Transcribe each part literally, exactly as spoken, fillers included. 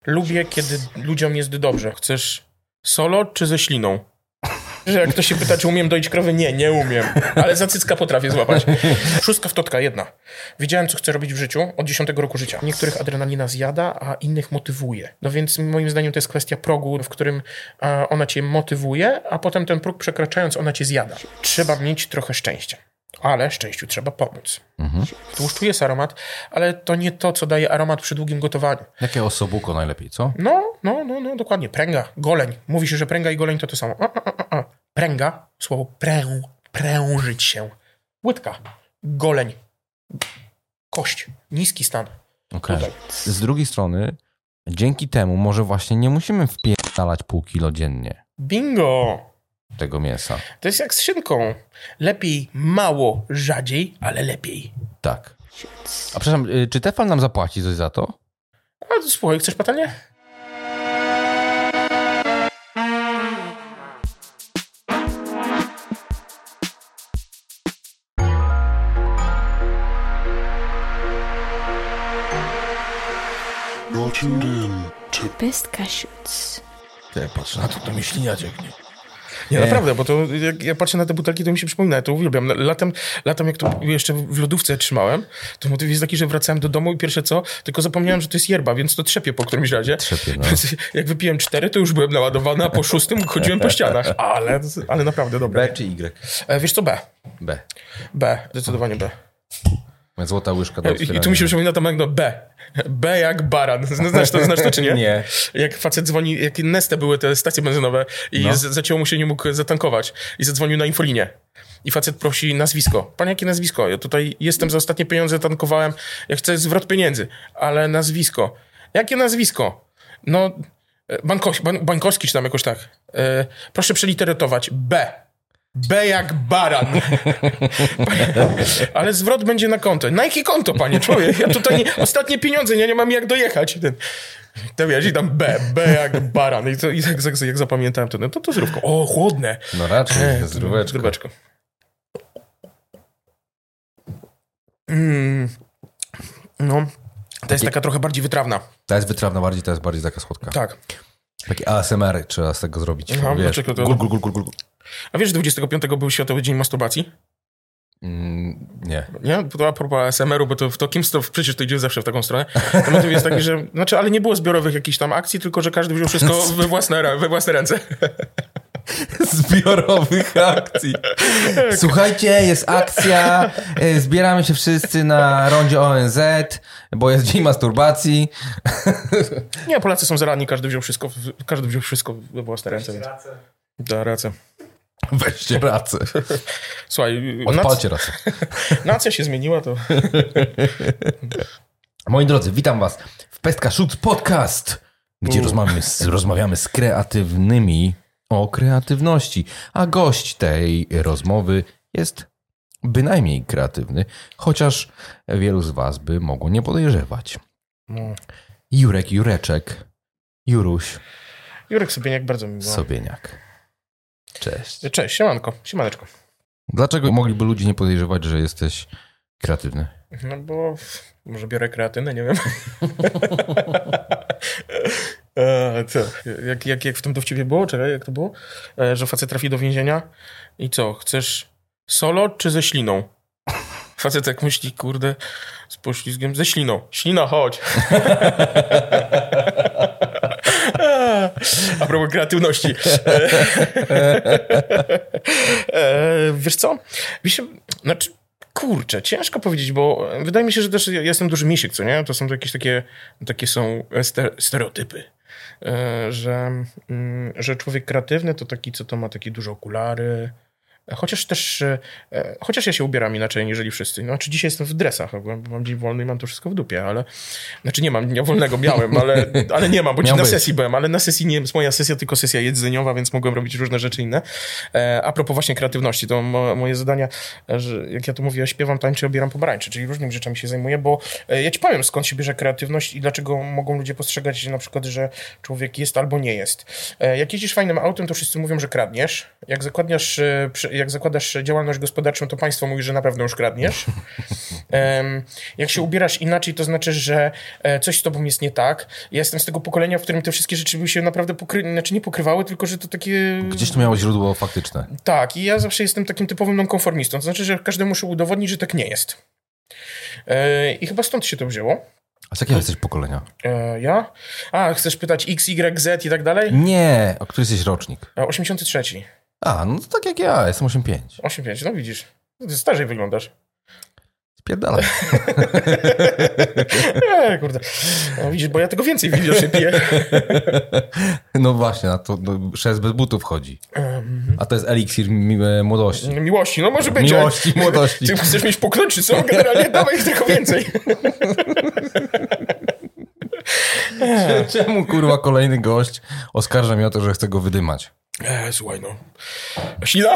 Lubię, kiedy ludziom jest dobrze. Chcesz solo czy ze śliną? Że jak ktoś się pyta, czy umiem doić krowy? Nie, nie umiem. Ale za cycka potrafię złapać. Szóstka w totka, jedna. Wiedziałem, co chcę robić w życiu od dziesiątego roku życia. Niektórych adrenalina zjada, a innych motywuje. No więc moim zdaniem to jest kwestia progu, w którym ona cię motywuje, a potem ten próg przekraczając, ona cię zjada. Trzeba mieć trochę szczęścia. Ale szczęściu trzeba pomóc. Mhm. Tłuszczu jest aromat, ale to nie to, co daje aromat przy długim gotowaniu. Jakie osobuko najlepiej, co? No, no, no, no, dokładnie. Pręga, goleń. Mówi się, że pręga i goleń to to samo. A, a, a, a. Pręga, słowo prę, prężyć się. Łydka, goleń, kość, niski stan. Okej. Okay. Z drugiej strony, dzięki temu może właśnie nie musimy wpierdalać pół kilo dziennie. Bingo! Tego mięsa. To jest jak z szynką. Lepiej mało, rzadziej, ale lepiej. Tak. A przepraszam, czy Tefal nam zapłaci coś za to? A słuchaj, chcesz patelnię? Pestka Shoots. Ja patrzę na to, to mi ślina cieknie. Nie, naprawdę, bo to jak ja patrzę na te butelki, to mi się przypomina, ja to uwielbiam. Latem, latem jak to jeszcze w lodówce trzymałem, to motyw jest taki, że wracałem do domu i pierwsze co, tylko zapomniałem, że to jest yerba, więc to trzepie po którymś razie. Trzepie, no. Jak wypiłem cztery, to już byłem naładowany, a po szóstym chodziłem po ścianach. Ale, ale naprawdę dobre. B czy Y? E, wiesz co, B. B. B, zdecydowanie B. Złota łyżka do I, I tu mi się przypomina tam jak no B. B jak baran. Znasz to, znasz to czy nie? Nie. Jak facet dzwoni, jak Neste były te stacje benzynowe i no. z, zacięło mu się, nie mógł zatankować i zadzwonił na infolinię. I facet prosi nazwisko. Panie, jakie nazwisko? Ja tutaj jestem za ostatnie pieniądze, tankowałem. Ja chcę zwrot pieniędzy, ale nazwisko. Jakie nazwisko? No, Bankowski, ban, Bankowski czy tam jakoś tak. E, proszę przeliterować. B. B jak baran. Ale zwrot będzie na konto. Na jakie konto, panie człowiek? Ja tutaj nie, ostatnie pieniądze, ja nie mam jak dojechać. Ten, to wiesz, i tam B, B jak baran. I, to, i jak, jak, jak zapamiętałem to, no to to zdrówko. O, chłodne. No raczej, e, zdróweczko. zdróweczko. Mm, no, to jest taka trochę bardziej wytrawna. Ta jest wytrawna bardziej, ta jest bardziej taka słodka. Tak. Taki A S M R trzeba z tego zrobić. No, wiesz, to... gul, gul, gul, gul, gul. A wiesz, że dwudziestego piątego był Światowy Dzień Masturbacji? Mm, nie. Nie? To a propos A S M R u, bo to w to Kim's to przecież to idzie zawsze w taką stronę. To motyw jest taki, że... Znaczy, ale nie było zbiorowych jakichś tam akcji, tylko że każdy wziął wszystko we własne, we własne ręce. Zbiorowych akcji. Słuchajcie, jest akcja, zbieramy się wszyscy na rondzie O N Z, bo jest dzień masturbacji. Nie, Polacy są zaradni, każdy wziął wszystko, każdy wziął wszystko we własne ręce. Więc... Da, rację. Weźcie racę. Słuchaj, odpalcie racę. Nacja się zmieniła, to... Moi drodzy, witam was w Pestka Shoots Podcast, gdzie uh. rozmawiamy z, rozmawiamy z kreatywnymi o kreatywności, a gość tej rozmowy jest bynajmniej kreatywny, chociaż wielu z was by mogło nie podejrzewać. No. Jurek Jureczek, Juruś. Jurek Sobieniak, bardzo miło. Sobieniak. Cześć. Cześć, siemanko, siemaneczko. Dlaczego mogliby ludzie nie podejrzewać, że jesteś kreatywny? No bo może biorę kreatynę, nie wiem. E, co? Jak, jak, jak w tym dowcipie było? Czekaj, jak to było? E, że facet trafi do więzienia i co? Chcesz solo czy ze śliną? Facet jak myśli, kurde, z poślizgiem, ze śliną. Ślina, chodź. A propos kreatywności. e, wiesz co? Wiesz, znaczy, kurczę, ciężko powiedzieć, bo wydaje mi się, że też ja jestem duży misiek, co nie? To są jakieś takie, takie są stereotypy. Że, że człowiek kreatywny to taki, co to ma takie duże okulary. Chociaż też, chociaż ja się ubieram inaczej niżeli wszyscy. Znaczy dzisiaj jestem w dresach, mam dzień wolny i mam to wszystko w dupie, ale znaczy nie mam dnia wolnego, miałem, ale, ale nie mam, bo dziś na sesji byłem, ale na sesji nie jest moja sesja, tylko sesja jedzeniowa, więc mogłem robić różne rzeczy inne. A propos właśnie kreatywności, to mo, moje zadania, że jak ja to mówię, ja śpiewam, tańczę, obieram pomarańcze, czyli różnymi rzeczami się zajmuję, bo ja ci powiem, skąd się bierze kreatywność i dlaczego mogą ludzie postrzegać na przykład, że człowiek jest albo nie jest. Jak jeździsz fajnym autem, to wszyscy mówią, że kradniesz. Jak zakładniasz przy jak zakładasz działalność gospodarczą, to państwo mówi, że na pewno już kradniesz. um, jak się ubierasz inaczej, to znaczy, że coś z tobą jest nie tak. Ja jestem z tego pokolenia, w którym te wszystkie rzeczy by się naprawdę pokry... znaczy nie pokrywały, tylko że to takie... Gdzieś to miało źródło faktyczne. Tak, i ja zawsze jestem takim typowym nonkonformistą. To znaczy, że każdemu muszę udowodnić, że tak nie jest. E, I chyba stąd się to wzięło. A z jakiego jesteś pokolenia? E, ja? A, chcesz pytać X, Y, Z i tak dalej? Nie, o który jesteś rocznik? E, osiemdziesiąty trzeci. A, no to tak jak ja, jestem osiemdziesiąty piąty. osiemdziesiąty pięć, no widzisz. Ty starzej wyglądasz. Spierdalaj. Nie, kurde. No, widzisz, bo ja tego więcej widocznie piję. No właśnie, na to no, szest bez butów chodzi. A to jest eliksir mi młodości. Miłości, no może być. Miłości, młodości. Ty chcesz mieć pokląć, czy co? Generalnie dawaj tylko więcej. Czemu, kurwa, kolejny gość oskarża mnie o to, że chce go wydymać? E, słuchaj, no. Sila?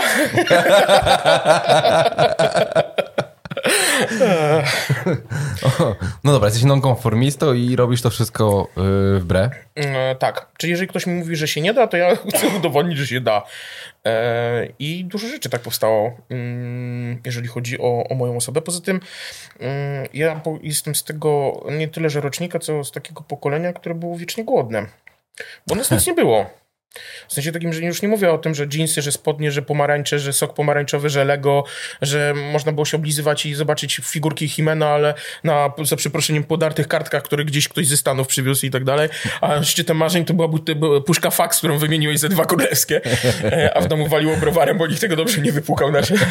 No dobra, jesteś nonkonformistą i robisz to wszystko yy, w bre? E, tak. Czyli jeżeli ktoś mi mówi, że się nie da, to ja chcę udowodnić, że się da. E, I dużo rzeczy tak powstało, mm, jeżeli chodzi o, o moją osobę. Poza tym mm, ja jestem z tego nie tyle, że rocznika, co z takiego pokolenia, które było wiecznie głodne. Bo nas nic nie było. W sensie takim, że już nie mówię o tym, że dżinsy, że spodnie, że pomarańcze, że sok pomarańczowy, że Lego, że można było się oblizywać i zobaczyć figurki He-Mana, ale na, za przeproszeniem, podartych kartkach, które gdzieś ktoś ze Stanów przywiózł i tak dalej. A szczytem marzeń to była, była puszka Fax, którą wymieniłeś za dwa królewskie, a w domu waliło browarem, bo nikt tego dobrze nie wypłukał.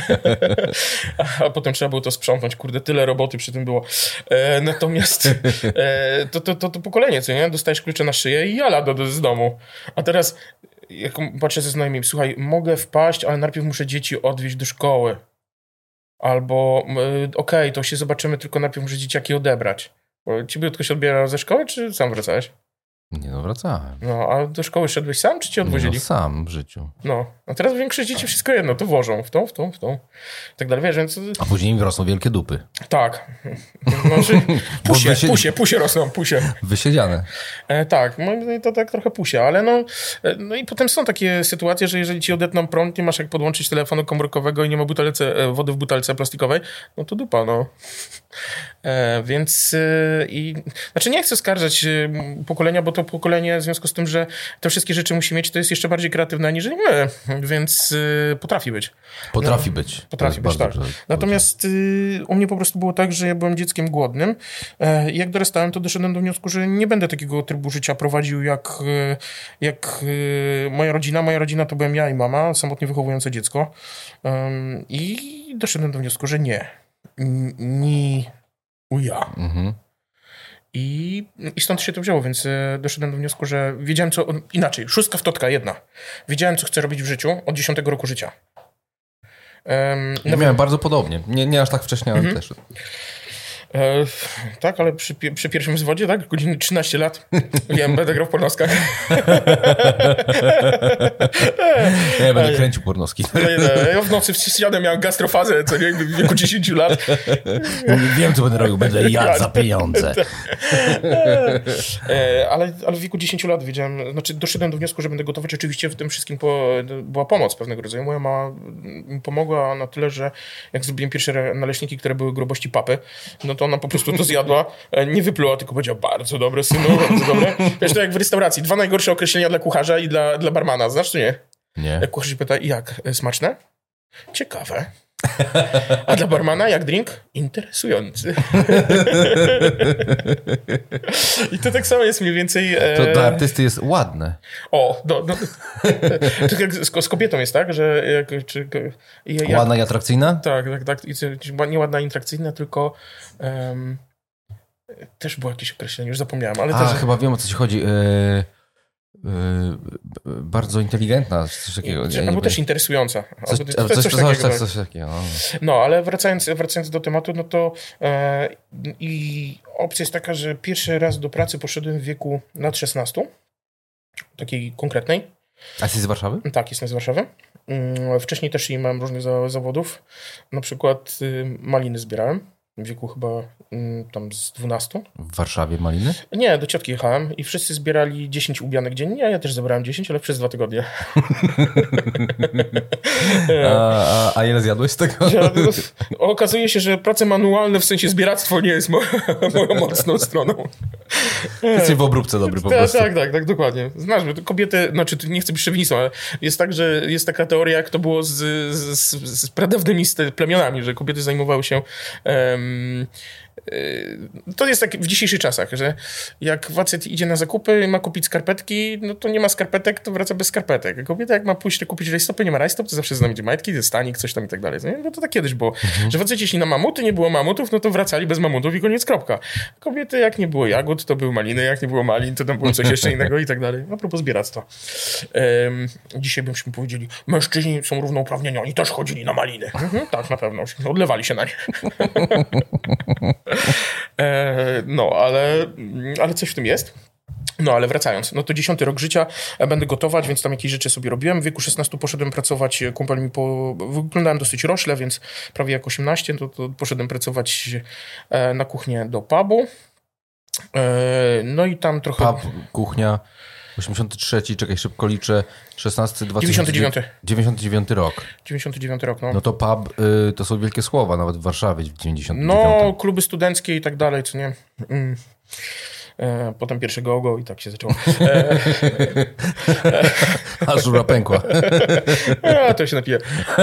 A potem trzeba było to sprzątnąć. Kurde, tyle roboty przy tym było. E, natomiast e, to, to, to, to pokolenie, co nie? Dostajesz klucze na szyję i jala do, do, z domu. A teraz jak patrzę ze znajomymi, słuchaj, mogę wpaść, ale najpierw muszę dzieci odwieźć do szkoły. Albo yy, okej, okay, to się zobaczymy, tylko najpierw muszę dzieciaki odebrać. Bo ciebie ktoś odbierał ze szkoły, czy sam wracałeś? Nie, no wracałem. No, a do szkoły szedłeś sam, czy cię odwozili? No, sam w życiu. No, a teraz większość dzieci wszystko jedno, to wożą w tą, w tą, w tą. I tak dalej, wiesz, więc... A później im rosną wielkie dupy. Tak. Znaczy, pusie, wysiedzi... pusie, pusie rosną, pusie. Wysiedziane. E, tak, no, to tak trochę pusie, ale no, e, no i potem są takie sytuacje, że jeżeli ci odetną prąd, nie masz jak podłączyć telefonu komórkowego i nie ma butelce, e, wody w butelce plastikowej, no to dupa, no. E, więc e, i... Znaczy nie chcę skarżać e, pokolenia, bo to pokolenie w związku z tym, że te wszystkie rzeczy musi mieć, to jest jeszcze bardziej kreatywne niż my, więc e, potrafi być. Potrafi no, być. Potrafi być, tak. Natomiast y, u mnie po prostu było tak, że ja byłem dzieckiem głodnym. E, jak dorastałem, to doszedłem do wniosku, że nie będę takiego trybu życia prowadził jak, jak y, moja rodzina. Moja rodzina to byłem ja i mama, samotnie wychowujące dziecko. Um, I doszedłem do wniosku, że nie. Ni uja. Mhm. I, I stąd się to wzięło, więc doszedłem do wniosku, że wiedziałem co... Inaczej, szóstka w totka, jedna. Wiedziałem, co chcę robić w życiu od dziesiątego roku życia. Um, ja miałem bardzo podobnie. Nie, nie aż tak wcześnie, ale mhm. też. E, tak, ale przy, przy pierwszym zwodzie, tak? Godziny trzynaście lat. Wiem, będę grał w pornoskach. Ja będę kręcił pornoski. Ja w nocy wsiadłem, miałem gastrofazę, co nie, w wieku dziesięciu lat. Wiem, co będę robił, będę jadł za pieniądze. E, ale, ale w wieku dziesięciu lat wiedziałem, znaczy doszedłem do wniosku, że będę gotować. Oczywiście w tym wszystkim po, była pomoc pewnego rodzaju. Moja mama mi pomogła na tyle, że jak zrobiłem pierwsze naleśniki, które były grubości papy, no to ona po prostu to zjadła, nie wypluła, tylko powiedziała, bardzo dobre, synu, bardzo dobre. Wiesz, to jak w restauracji, dwa najgorsze określenia dla kucharza i dla, dla barmana, znasz czy nie? Nie. Jak kucharz się pyta, jak, smaczne? Ciekawe. A dla barmana jak drink? Interesujący. I to tak samo jest mniej więcej... E... To dla artysty jest ładne. O, do, do, tak jak z, z kobietą jest, tak? Że jak, czy, jak, ładna i atrakcyjna? Tak, tak, tak. I nie ładna i atrakcyjna, tylko um, też było jakieś określenie, już zapomniałem. Ale A, też... chyba wiem, o co ci chodzi. Yy... Yy, bardzo inteligentna, coś takiego. Nie, albo też interesująca. Coś, albo coś, coś, coś, takiego, coś, coś takiego. No, no ale wracając, wracając do tematu, no to e, i opcja jest taka, że pierwszy raz do pracy poszedłem w wieku lat szesnastu, takiej konkretnej. A jesteś z Warszawy? Tak, jestem z Warszawy. Wcześniej też nie miałem różnych zawodów. Na przykład maliny zbierałem. w wieku chyba mm, tam z dwunastu. W Warszawie maliny? Nie, do ciotki jechałem i wszyscy zbierali dziesięć ubianek dziennie. Ja też zebrałem dziesięć, ale przez dwa tygodnie. a, a, a ile zjadłeś z tego? Ja, okazuje się, że prace manualne, w sensie zbieractwo nie jest mo- moją mocną stroną. Jesteś w obróbce dobry po tak, prostu. Tak, tak, tak, dokładnie. Znasz, kobiety, znaczy nie chcę być szowinistą, ale jest tak, że jest taka teoria, jak to było z, z, z, z pradawnymi plemionami, że kobiety zajmowały się um, to jest tak w dzisiejszych czasach, że jak facet idzie na zakupy, ma kupić skarpetki, no to nie ma skarpetek, to wraca bez skarpetek. A kobieta jak ma pójść kupić rajstopy, nie ma rajstop, to zawsze znajdzie majtki, stanik, coś tam i tak dalej. No to tak kiedyś było, mhm. że faceci jeśli na mamuty nie było mamutów, no to wracali bez mamutów i koniec, kropka. Kobiety jak nie było jagód, to były maliny, jak nie było malin, to tam było coś jeszcze innego i tak dalej. A propos zbieractwa. Um, dzisiaj byśmy powiedzieli, mężczyźni są równouprawnieni, oni też chodzili na maliny. Mhm, tak, na pewno. Odlewali się na nie. E, no, ale, ale coś w tym jest. No, ale wracając, no to dziesiąty rok życia, będę gotować, więc tam jakieś rzeczy sobie robiłem. W wieku szesnastu poszedłem pracować, kumpel mi po... Wyglądałem dosyć rośle, więc prawie jak osiemnaście, to, to poszedłem pracować na kuchnię do pubu. E, no i tam trochę... Pub, kuchnia... osiemdziesiąty trzeci, czekaj, szybko liczę, szesnasty, dwudziesty dziewięćdziesiąty dziewiąty. dziewięćdziesiąty dziewiąty rok. dziewięćdziesiąty dziewiąty rok, no. No to pub, y, to są wielkie słowa, nawet w Warszawie w dziewięćdziesiątym dziewiątym. No, kluby studenckie i tak dalej, co nie? Mm. E, potem pierwszy go-go i tak się zaczęło. E, A żura pękła. A, to się napije.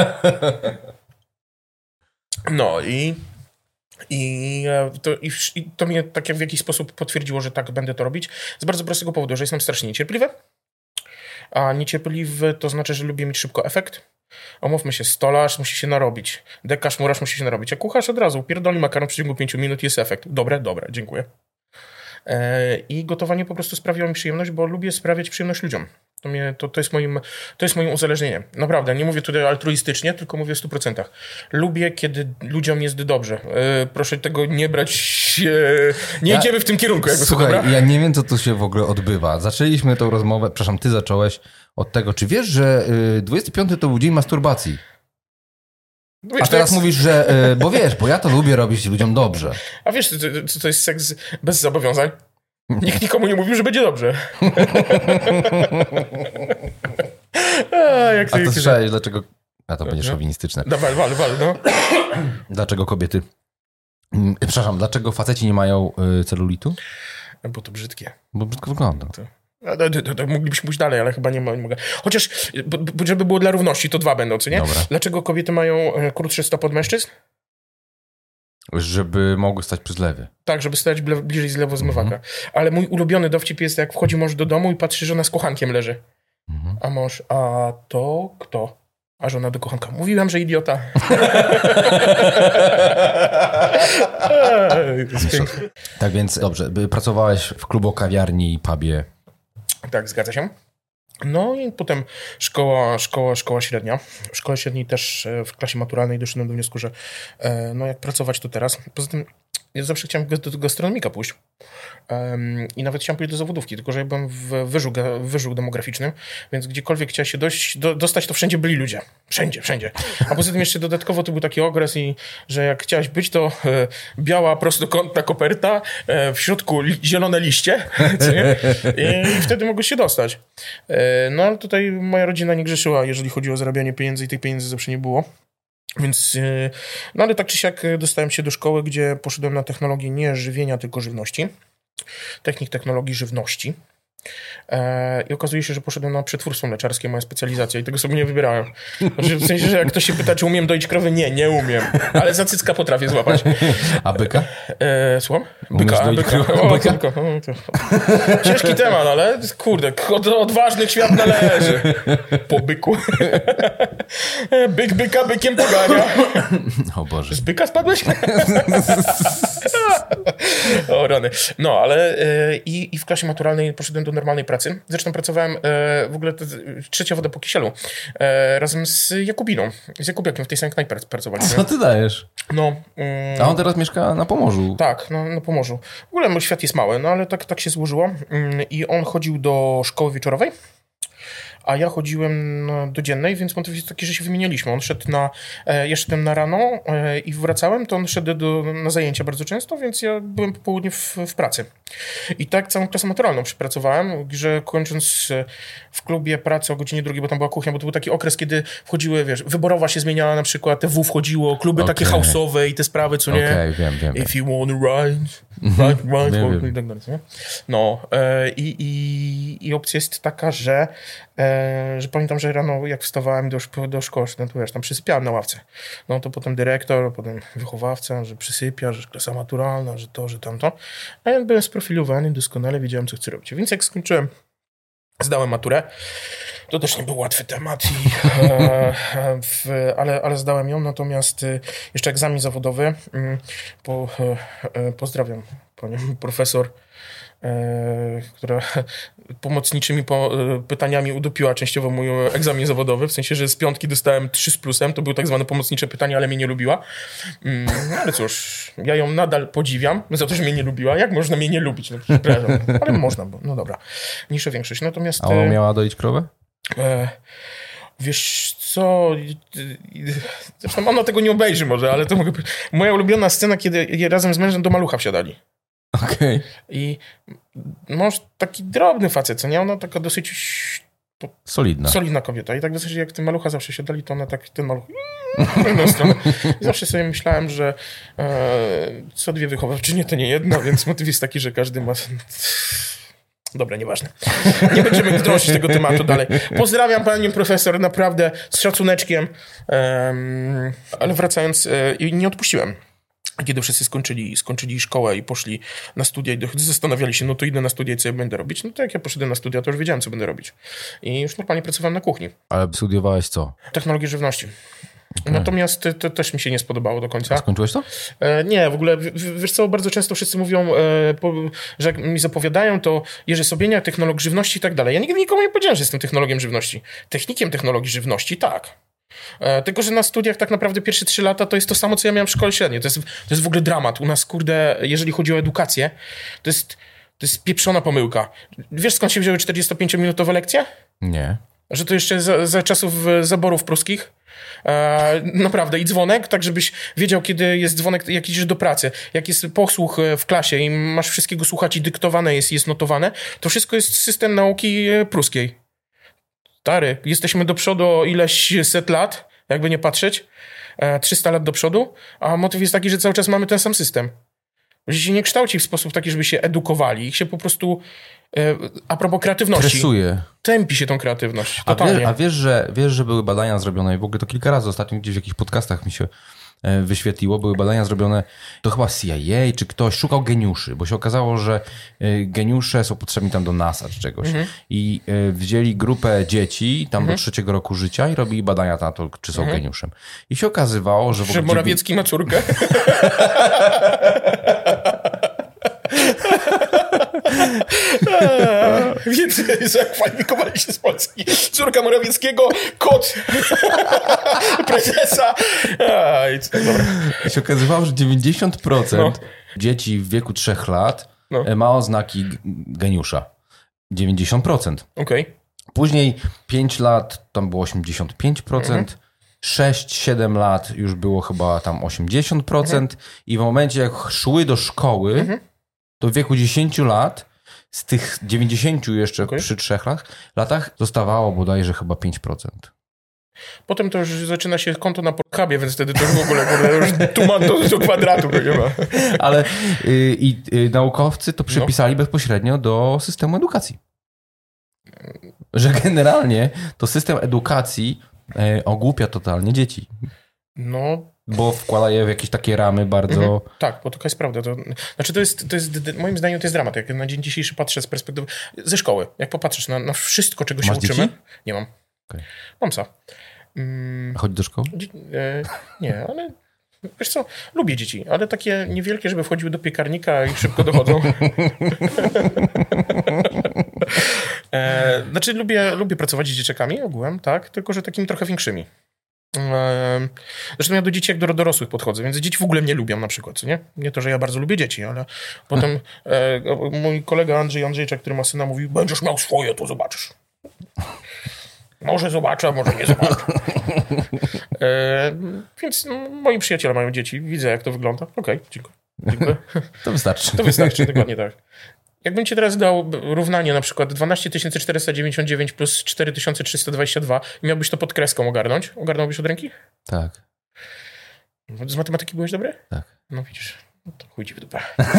No i... I to, i, I to mnie tak jak w jakiś sposób potwierdziło, że tak będę to robić. Z bardzo prostego powodu, że jestem strasznie niecierpliwy. A niecierpliwy to znaczy, że lubię mieć szybko efekt. Omówmy się, stolarz musi się narobić. Dekarz, murarz musi się narobić. A kucharz od razu pierdoli makaron w przeciągu pięciu minut, jest efekt. Dobre, dobre, dziękuję. E, I gotowanie po prostu sprawiło mi przyjemność, bo lubię sprawiać przyjemność ludziom. To, mnie, to, to, jest moim, to jest moim uzależnieniem. Naprawdę, nie mówię tutaj altruistycznie, tylko mówię w stu procentach. Lubię, kiedy ludziom jest dobrze. E, proszę tego nie brać... E, nie ja, idziemy w tym kierunku. Jakby słuchaj, to, ja nie wiem, co tu się w ogóle odbywa. Zaczęliśmy tą rozmowę, przepraszam, ty zacząłeś od tego, czy wiesz, że dwudziesty piąty to był dzień masturbacji? Wiesz, a teraz jest... mówisz, że... E, bo wiesz, bo ja to lubię robić ludziom dobrze. A wiesz, co to jest seks bez zobowiązań? Nikt nikomu nie mówił, że będzie dobrze. A, jak a to słyszałeś, dlaczego... A to będzie szowinistyczne. Dawaj, wal, wal, no. Dlaczego kobiety... Przepraszam, dlaczego faceci nie mają celulitu? Bo to brzydkie. Bo brzydko wygląda. To... To, to, to moglibyśmy pójść dalej, ale chyba nie, ma, nie mogę. Chociaż, bo, bo, żeby było dla równości, to dwa będą, co nie? Dobra. Dlaczego kobiety mają krótszy stop od mężczyzn? Żeby mogły stać przy zlewie. Tak, żeby stać bliżej zlewu zmywaka. Mhm. Ale mój ulubiony dowcip jest, jak wchodzi mąż do domu i patrzy, że ona z kochankiem leży. Mhm. A mąż, a to kto? A żona do kochanka. Mówiłem, że idiota. Tak więc, dobrze, pracowałeś w klubu, kawiarni i pubie. Tak, zgadza się. No i potem szkoła, szkoła, szkoła średnia. W szkole średniej też w klasie maturalnej doszedłem do wniosku, że no jak pracować to teraz. Poza tym ja zawsze chciałem do gastronomika pójść. Um, I nawet chciałem pójść do zawodówki, tylko że ja byłem w wyżu, wyżu demograficznym, więc gdziekolwiek chciałem się dojść, do, dostać, to wszędzie byli ludzie. Wszędzie, wszędzie. A poza tym jeszcze dodatkowo to był taki okres, i, że jak chciałeś być, to e, biała, prostokątna koperta, e, w środku li, zielone liście, co nie? I, I wtedy mogłeś się dostać. E, no ale tutaj moja rodzina nie grzeszyła, jeżeli chodzi o zarabianie pieniędzy, i tych pieniędzy zawsze nie było. Więc, no ale tak czy siak dostałem się do szkoły, gdzie poszedłem na technologię nie żywienia, tylko żywności. Technik technologii żywności. E, I okazuje się, że poszedłem na przetwórstwo mleczarskie, moja specjalizacja, i tego sobie nie wybierałem. Znaczy, w sensie, że jak ktoś się pyta, czy umiem doić krowy, nie, nie umiem. Ale za cycka potrafię złapać. A byka? E, słucham? Byka, a, byka. O, byka? Byka. O, to... Ciężki temat, ale kurde, od odważnych świat należy. Po byku. Byk byka bykiem pogania. O Boże. Z byka spadłeś? O rany. No, ale e, i, i w klasie maturalnej poszedłem do normalnej pracy. Zresztą pracowałem e, w ogóle to, trzecia woda po kisielu e, razem z Jakubiną. Z Jakubiakiem w tej samej knajpie pracowali. Co ty dajesz? No. Mm, A on teraz mieszka na Pomorzu. Tak, no, na Pomorzu. W ogóle mój świat jest mały, no ale tak, tak się złożyło. Mm, I on chodził do szkoły wieczorowej. a ja chodziłem no, do dziennej, więc motyw jest taki, że się wymienialiśmy. On szedł na, e, ja szedłem na rano e, i wracałem, to on szedł do, na zajęcia bardzo często, więc ja byłem po południu w, w pracy. I tak całą klasę maturalną przepracowałem, że kończąc w klubie pracę o godzinie drugiej, bo tam była kuchnia, bo to był taki okres, kiedy wchodziły, wiesz, wyborowa się zmieniała na przykład, T W wchodziło, kluby okay. takie house'owe i te sprawy, co nie? Okej, okay, wiem, wiem. If you wanna ride, ride, ride, wiem, ride wiem. i tak dalej, co nie? No e, i, i, i opcja jest taka, że, e, że pamiętam, że rano jak wstawałem do, do szkoły, no to wiesz, tam przysypiałem na ławce. No to potem dyrektor, potem wychowawca, że przysypia, że klasa maturalna, że to, że tamto. A ja byłem sprofilowany, doskonale wiedziałem, co chcę robić. Więc jak skończyłem, zdałem maturę, to też nie był łatwy temat, i, e, w, ale, ale zdałem ją, natomiast e, jeszcze egzamin zawodowy. E, po, e, pozdrawiam panią profesor, e, która pomocniczymi po, e, pytaniami udupiła częściowo mój egzamin zawodowy, w sensie, że z piątki dostałem trzy z plusem, to były tak zwane pomocnicze pytania, ale mnie nie lubiła. Mm, ale cóż, ja ją nadal podziwiam za to, że mnie nie lubiła. Jak można mnie nie lubić? No, przepraszam, ale można, bo no dobra, mniejsza większość. Natomiast... A ona miała doić krowę? E, wiesz co, zresztą ona tego nie obejrzy może, ale to mogę powiedzieć. Moja ulubiona scena, kiedy razem z mężem do malucha wsiadali. Okej. Okay. I mąż taki drobny facet, co nie? Ona taka dosyć solidna. solidna kobieta. I tak dosyć jak ten malucha zawsze siadali, to ona tak, ten maluch w jedną stronę. I zawsze sobie myślałem, że e, co dwie wychowawczynie to nie jedna, więc motyw jest taki, że każdy ma... Dobra, nieważne. Nie będziemy drążyć tego tematu dalej. Pozdrawiam panią profesor, naprawdę z szacuneczkiem. Um, ale wracając, e, nie odpuściłem. Kiedy wszyscy skończyli, skończyli szkołę i poszli na studia i zastanawiali się, no to idę na studia i co ja będę robić. No to jak ja poszedłem na studia, to już wiedziałem, co będę robić. I już normalnie pracowałem na kuchni. Ale studiowałeś co? Technologię żywności. Okay. Natomiast to też mi się nie spodobało do końca. A skończyłeś to? E, nie, w ogóle, w, wiesz co, bardzo często wszyscy mówią, e, po, że jak mi zapowiadają, to Jerzy Sobieniak, technolog żywności i tak dalej. Ja nigdy nikomu nie powiedziałem, że jestem technologiem żywności. Technikiem technologii żywności, tak. E, tylko, że na studiach tak naprawdę pierwsze trzy lata to jest to samo, co ja miałem w szkole średniej. To jest, to jest w ogóle dramat. U nas, kurde, jeżeli chodzi o edukację, to jest, to jest pieprzona pomyłka. Wiesz, skąd się wzięły czterdziestopięciominutowe lekcje? Nie. Że to jeszcze za, za czasów zaborów pruskich? E, naprawdę i dzwonek, tak żebyś wiedział, kiedy jest dzwonek, jak idziesz do pracy, jak jest posłuch w klasie i masz wszystkiego słuchać i dyktowane jest, jest notowane, to wszystko jest system nauki pruskiej. Stary, jesteśmy do przodu o ileś set lat, jakby nie patrzeć, e, trzysta lat do przodu, a motyw jest taki, że cały czas mamy ten sam system. Że się nie kształci w sposób taki, żeby się edukowali, ich się po prostu e, a propos kreatywności. Tresuje. Tępi się tą kreatywność. A, Totalnie. wiesz, a wiesz, że, wiesz, że były badania zrobione i w ogóle to kilka razy ostatnio gdzieś w jakichś podcastach mi się e, wyświetliło, były badania zrobione, to chyba C I A czy ktoś szukał geniuszy, bo się okazało, że e, geniusze są potrzebni tam do NASA czy czegoś. Mhm. I e, wzięli grupę dzieci tam mhm. do trzeciego roku życia i robili badania na to, czy są mhm. geniuszem. I się okazywało, że... W ogóle że Morawiecki ma córkę? Więc zakwalifikowali się z Polski. Córka Morawieckiego, kot prezesa. A, i co, dobra. I się okazywało, że dziewięćdziesiąt procent no. dzieci w wieku trzech lat no. ma oznaki geniusza. dziewięćdziesiąt procent. Okej. Okay. Później pięć lat tam było osiemdziesiąt pięć procent. Mhm. sześć siedem lat już było chyba tam osiemdziesiąt procent. Mhm. I w momencie jak szły do szkoły, mhm. to w wieku dziesięć lat z tych dziewięćdziesięciu jeszcze okay. przy trzech latach, latach zostawało bodajże chyba pięć procent. Potem to już zaczyna się konto na Pornhubie, więc wtedy to już w ogóle już tuman do, do kwadratu. Nie ma. Ale y, i y, naukowcy to przypisali no. bezpośrednio do systemu edukacji. Że generalnie to system edukacji y, ogłupia totalnie dzieci. No... Bo wkłada je w jakieś takie ramy bardzo... Mhm. Tak, bo taka jest prawda. To, znaczy to jest, to jest, moim zdaniem to jest dramat. Jak na dzień dzisiejszy patrzę z perspektywy... Ze szkoły. Jak popatrzysz na, na wszystko, czego się Masz uczymy... Dzieci? Nie mam. Okay. Mam psa. Mm, Chodzi do szkoły? E, nie, ale... Wiesz co, lubię dzieci, ale takie niewielkie, żeby wchodziły do piekarnika i szybko dochodzą. e, znaczy lubię, lubię pracować z dzieciakami ogółem, tak, tylko że takimi trochę większymi. Zresztą ja do dzieci jak do dorosłych podchodzę, więc dzieci w ogóle mnie lubią na przykład, co nie? Nie to, że ja bardzo lubię dzieci, ale potem e, mój kolega Andrzej Andrzejczak, który ma syna, mówi, będziesz miał swoje, to zobaczysz. Może zobaczę, a może nie zobaczę. e, więc no, moi przyjaciele mają dzieci, widzę jak to wygląda. Okej, okay, dziękuję. dziękuję. To wystarczy. To wystarczy, dokładnie tak. Jakbym ci teraz dał równanie na przykład dwanaście tysięcy czterysta dziewięćdziesiąt dziewięć plus cztery tysiące trzysta dwadzieścia dwa i miałbyś to pod kreską ogarnąć? Ogarnąłbyś od ręki? Tak. Z matematyki byłeś dobry? Tak. No widzisz, no to chuj ci w dupę.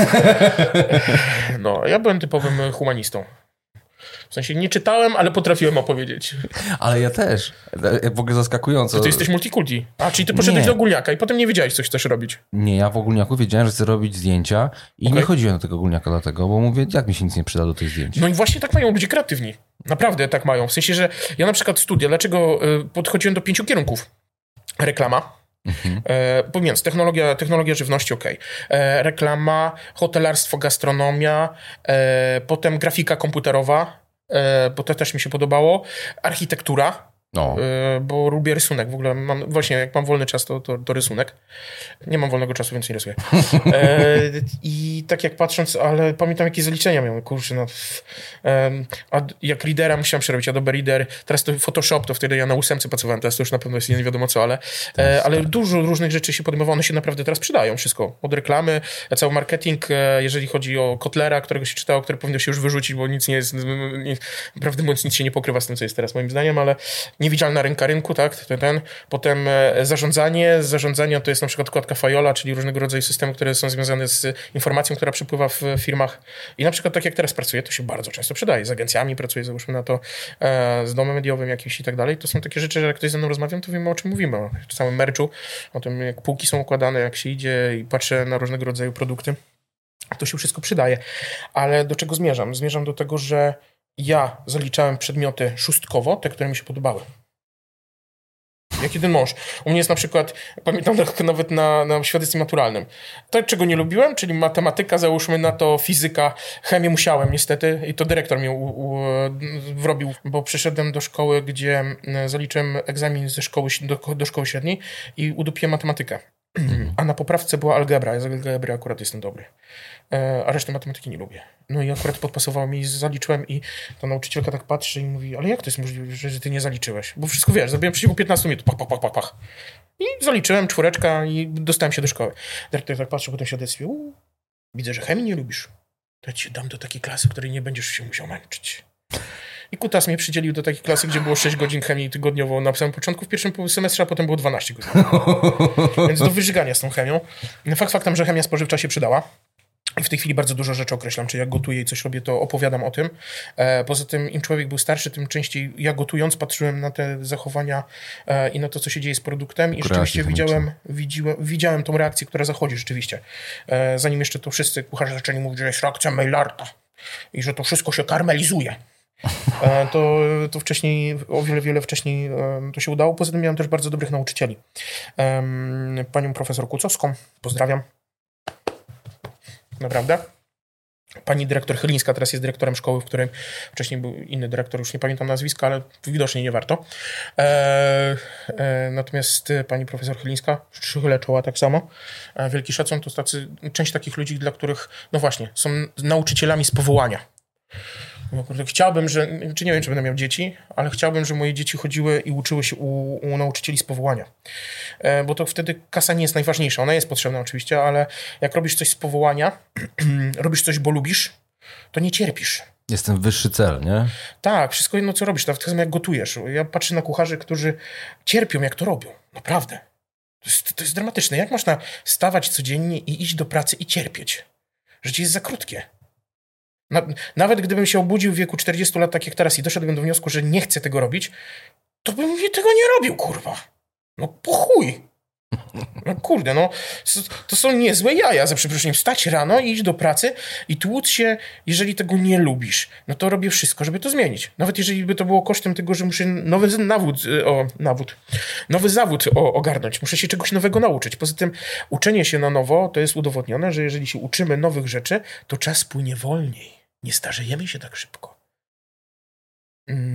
No, ja byłem typowym humanistą. W sensie nie czytałem, ale potrafiłem opowiedzieć. Ale ja też. W ogóle zaskakująco. To ty jesteś multikulti. A, czyli ty poszedłeś Nie. do ogólniaka i potem nie wiedziałeś, co chcesz robić. Nie, ja w ogólniaku wiedziałem, że chcę robić zdjęcia i Okay. nie chodziłem do tego ogólniaka dlatego, bo mówię, jak mi się nic nie przyda do tych zdjęć. No i właśnie tak mają ludzie kreatywni. Naprawdę tak mają. W sensie, że ja na przykład studia, dlaczego y, podchodziłem do pięciu kierunków? Reklama. Mhm. E, pomijając, technologia, technologia żywności, okej. Okay. Reklama, hotelarstwo, gastronomia, e, potem grafika komputerowa, e, bo to też mi się podobało, architektura, No. e, bo lubię rysunek. W ogóle mam, właśnie jak mam wolny czas, to, to, to rysunek. Nie mam wolnego czasu, więc nie rysuję. E, I tak jak patrząc, ale pamiętam jakie zaliczenia miałem, kurczę, no. E, a jak readera musiałem przerobić, Adobe Reader, teraz to Photoshop, to wtedy ja na ósemce pracowałem, teraz to już na pewno jest nie wiadomo co, ale, e, ale dużo różnych rzeczy się podejmowało, one się naprawdę teraz przydają, wszystko. Od reklamy, cały marketing, e, jeżeli chodzi o Kotlera, którego się czytało, który powinno się już wyrzucić, bo nic nie jest, nie, prawdę mówiąc, nic się nie pokrywa z tym, co jest teraz moim zdaniem, ale niewidzialna ręka rynku, tak, ten, ten. Potem e, zarządzanie, zarządzanie to jest na przykład kładka Fajola, czyli różnego rodzaju systemy, które są związane z informacją, która przepływa w firmach. I na przykład tak jak teraz pracuję, to się bardzo często przydaje. Z agencjami pracuję, załóżmy na to, e, z domem mediowym jakimś i tak dalej. To są takie rzeczy, że jak ktoś ze mną rozmawiam, to wiemy, o czym mówimy. O samym merchu, o tym, jak półki są układane, jak się idzie i patrzę na różnego rodzaju produkty. To się wszystko przydaje. Ale do czego zmierzam? Zmierzam do tego, że ja zaliczałem przedmioty szóstkowo, te, które mi się podobały. Jak jeden mąż. U mnie jest na przykład, pamiętam nawet na, na świadectwie maturalnym. To, czego nie lubiłem, czyli matematyka, załóżmy na to fizyka, chemię musiałem niestety i to dyrektor mnie u, u, wrobił, bo przyszedłem do szkoły, gdzie zaliczyłem egzamin ze szkoły, do, do szkoły średniej i udupiłem matematykę. A na poprawce była algebra. Ja z algebry akurat jestem dobry. A resztę matematyki nie lubię. No i akurat podpasowało mi i zaliczyłem i ta nauczycielka tak patrzy i mówi, ale jak to jest możliwe, że ty nie zaliczyłeś? Bo wszystko wiesz, zrobiłem w przeciągu piętnastu minut. Pach, pach, pach, pach, pach. I zaliczyłem czwóreczka i dostałem się do szkoły. Dyrektor tak patrzy po tym świadectwie. Uuu, widzę, że chemii nie lubisz. To ja cię dam do takiej klasy, w której nie będziesz się musiał męczyć. I kutas mnie przydzielił do takiej klasy, gdzie było sześć godzin chemii tygodniowo na samym początku w pierwszym semestrze, a potem było dwanaście godzin. Więc do wyżygania z tą chemią. Fakt faktem, że chemia spożywcza się przydała. I w tej chwili bardzo dużo rzeczy określam, czy jak gotuję i coś robię, to opowiadam o tym. E, poza tym im człowiek był starszy, tym częściej ja gotując patrzyłem na te zachowania e, i na to, co się dzieje z produktem i rzeczywiście widziałem, widziałem, widziałem tą reakcję, która zachodzi rzeczywiście. E, zanim jeszcze to wszyscy kucharze zaczęli mówić, że jest reakcja Maillarda i że to wszystko się karmelizuje. E, to, to wcześniej, o wiele, wiele wcześniej e, to się udało. Poza tym miałem też bardzo dobrych nauczycieli. E, panią profesor Kucowską, pozdrawiam. Naprawdę. Pani dyrektor Chylińska teraz jest dyrektorem szkoły, w której wcześniej był inny dyrektor, już nie pamiętam nazwiska, ale widocznie nie warto. E, e, natomiast pani profesor Chylińska, szyle czoła tak samo. E, wielki szacun, to tacy, część takich ludzi, dla których, no właśnie, są nauczycielami z powołania. Chciałbym, że, czy nie wiem, czy będę miał dzieci, ale chciałbym, żeby moje dzieci chodziły i uczyły się u, u nauczycieli z powołania. E, bo to wtedy kasa nie jest najważniejsza. Ona jest potrzebna oczywiście, ale jak robisz coś z powołania, robisz coś, bo lubisz, to nie cierpisz. Jest ten wyższy cel, nie? Tak, wszystko jedno, co robisz. Tak samo jak gotujesz. Ja patrzę na kucharzy, którzy cierpią, jak to robią. Naprawdę. To jest, to jest dramatyczne. Jak można stawać codziennie i iść do pracy i cierpieć? Życie jest za krótkie. Na, nawet gdybym się obudził w wieku czterdziestu lat, tak jak teraz, i doszedłbym do wniosku, że nie chcę tego robić, to bym tego nie robił, kurwa. No po chuj. No kurde, no to są niezłe jaja, za przeproszeniem. Wstać rano i iść do pracy i tłuc się, jeżeli tego nie lubisz. No to robię wszystko, żeby to zmienić. Nawet jeżeli by to było kosztem tego, że muszę nowy nawód, o, nawód, nowy zawód o, ogarnąć. Muszę się czegoś nowego nauczyć. Poza tym uczenie się na nowo, to jest udowodnione, że jeżeli się uczymy nowych rzeczy, to czas płynie wolniej. Nie starzejemy się tak szybko.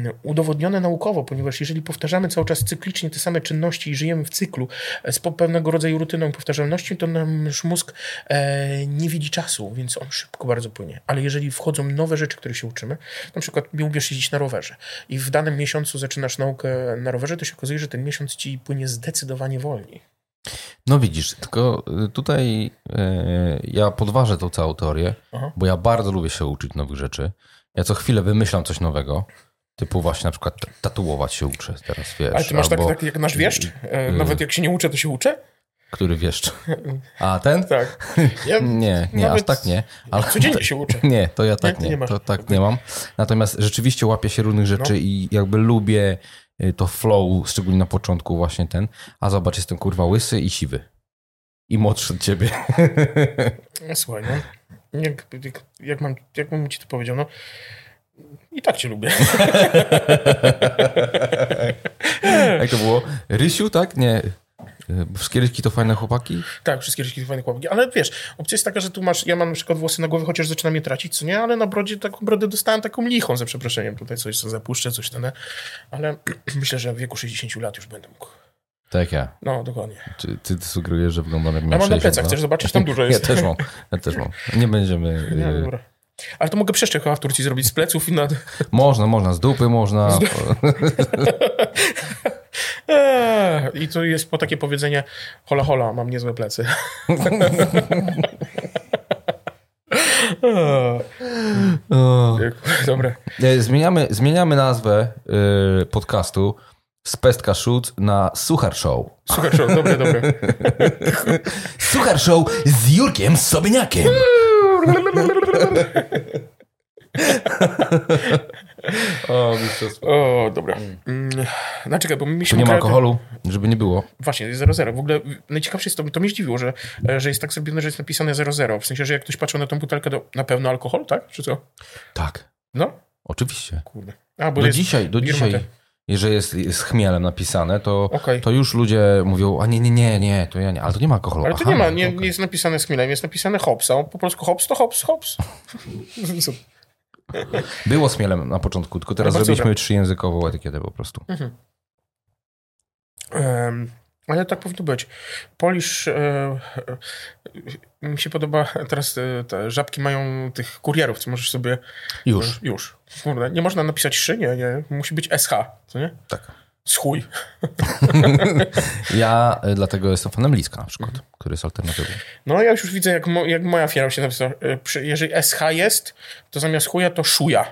udowodnione naukowo, ponieważ jeżeli powtarzamy cały czas cyklicznie te same czynności i żyjemy w cyklu z pewnego rodzaju rutyną i powtarzalnością, to nasz mózg e, nie widzi czasu, więc on szybko bardzo płynie. Ale jeżeli wchodzą nowe rzeczy, których się uczymy, na przykład lubisz jeździć na rowerze i w danym miesiącu zaczynasz naukę na rowerze, to się okazuje, że ten miesiąc ci płynie zdecydowanie wolniej. No widzisz, tylko tutaj e, ja podważę tą całą teorię, Aha. bo ja bardzo lubię się uczyć nowych rzeczy. Ja co chwilę wymyślam coś nowego, typu właśnie na przykład tatuować się uczę teraz, wiesz. Ale ty masz albo, tak, tak jak nasz wieszcz? E, nawet jak się nie uczę, to się uczę? Który wieszcz? A, ten? Tak. Ja nie, nie, aż tak nie. Ale codziennie się uczę. Nie, to ja tak nie, nie, nie to tak nie mam. Natomiast rzeczywiście łapię się różnych rzeczy no. i jakby lubię to flow, szczególnie na początku właśnie ten. A zobacz, jestem kurwa łysy i siwy. I młodszy od ciebie. Słuchaj, no. Jak, jak, jak, mam, jak bym ci to powiedział, no i tak cię lubię. Jak to było? Rysiu, tak? Nie. Wszystkie ryśki to fajne chłopaki? Tak, wszystkie ryśki to fajne chłopaki. Ale wiesz, opcja jest taka, że tu masz, ja mam na przykład włosy na głowie, chociaż zaczynam je tracić, co nie? Ale na brodzie taką brodę dostałem taką lichą, za przeproszeniem. Tutaj coś co zapuszczę, coś ten. Ale myślę, że w wieku sześćdziesięciu lat już będę mógł. Tak jak ja. No, dokładnie. Czy ty sugerujesz, że wyglądam jak ja mam na plecach, chcesz zobaczyć? Tam dużo jest. Ja też mam. Ja też mam. Nie będziemy... Nie, dobra. Ale to mogę przeszczep chyba w Turcji zrobić z pleców i na... Można, można. Z dupy można. Z du... I to jest po takie powiedzenie hola hola, mam niezłe plecy. Dobra. Zmieniamy, zmieniamy nazwę yy, podcastu z Pestka Shoot na Suchar Show. Suchar Show, dobre, dobre. Suchar Show z Jurkiem Sobieniakiem. O, o, dobra. Mm. No czekaj, bo my mieliśmy... Tu nie ma alkoholu, żeby nie było. Właśnie, jest zero zero. W ogóle najciekawsze jest to, to mnie zdziwiło, że, że jest tak zrobione, że jest napisane zero zero. W sensie, że jak ktoś patrzy na tą butelkę, to na pewno alkohol, tak? Czy co? Tak. No? Oczywiście. Kurde. A, bo do jest dzisiaj, do dzisiaj, te... jeżeli jest z chmielem napisane, to, okay. to już ludzie mówią, a nie, nie, nie, nie, to ja nie, ale to nie ma alkoholu. Ale to Aha, nie ma, nie, okay. nie jest napisane z chmielem, jest napisane hops, a po polsku hops to hops, hops. Było z chmielem na początku, tylko teraz zrobiliśmy trzyjęzykową etykietę po prostu. Mhm. Um, ale tak powinno być. Polish, e, e, mi się podoba, teraz e, te żabki mają tych kurierów, co możesz sobie... Już. E, już. Kurde, nie można napisać szy, nie, nie. Musi być S H, co nie? Tak. Schuj. Ja y, dlatego jestem fanem Liska na przykład, mhm. który jest alternatywny. No ja już widzę, jak, mo, jak moja firma się napisała. Jeżeli S H jest, to zamiast chuja to szuja.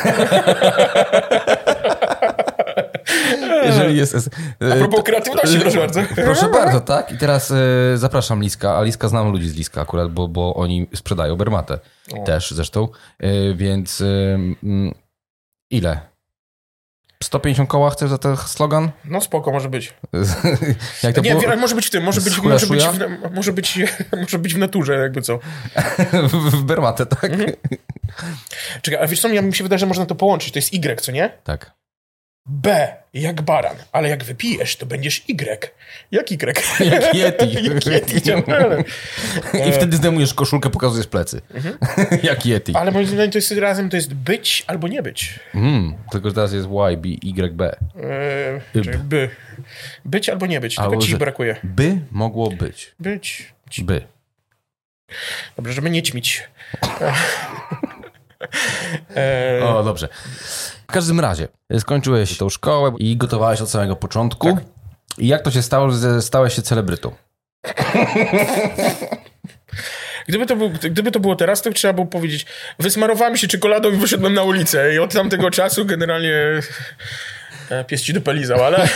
Jeżeli jest... A propos kreatywności, proszę bardzo. Proszę bardzo, tak. I teraz y, zapraszam Liska, a Liska znam ludzi z Liska akurat, bo, bo oni sprzedają Bermatę. O. Też zresztą. Y, więc y, y, ile? sto pięćdziesiąt koła chcesz za ten slogan? No spoko, może być. Jak to nie, było? może być w tym, może być, może być, w, może, być, może być w naturze, jakby co. w Bermatę, tak? Mhm. Czekaj, ale wiesz co, mi się wydaje, że można to połączyć. To jest Y, co nie? Tak. B, jak baran, ale jak wypijesz, to będziesz Y. Jak Y? Jak Yeti. jak Yeti, I wtedy zdejmujesz koszulkę, pokazujesz plecy. Mhm. Jak Yeti. Ale moim zdaniem to jest razem, to jest być albo nie być. Mm, tylko że teraz jest Y, B, Y, B. Eee, czyli by. Być albo nie być, tylko albo ci brakuje. By mogło być. Być. By. Dobrze, żeby nie ćmić. O, dobrze. W każdym razie, skończyłeś tą szkołę i gotowałeś od samego początku. Tak. I jak to się stało, że stałeś się celebrytą? Gdyby to, był, gdyby to było teraz, to trzeba było powiedzieć, wysmarowałem się czekoladą i wyszedłem na ulicę. I od tamtego czasu generalnie pies ci dupę lizał, ale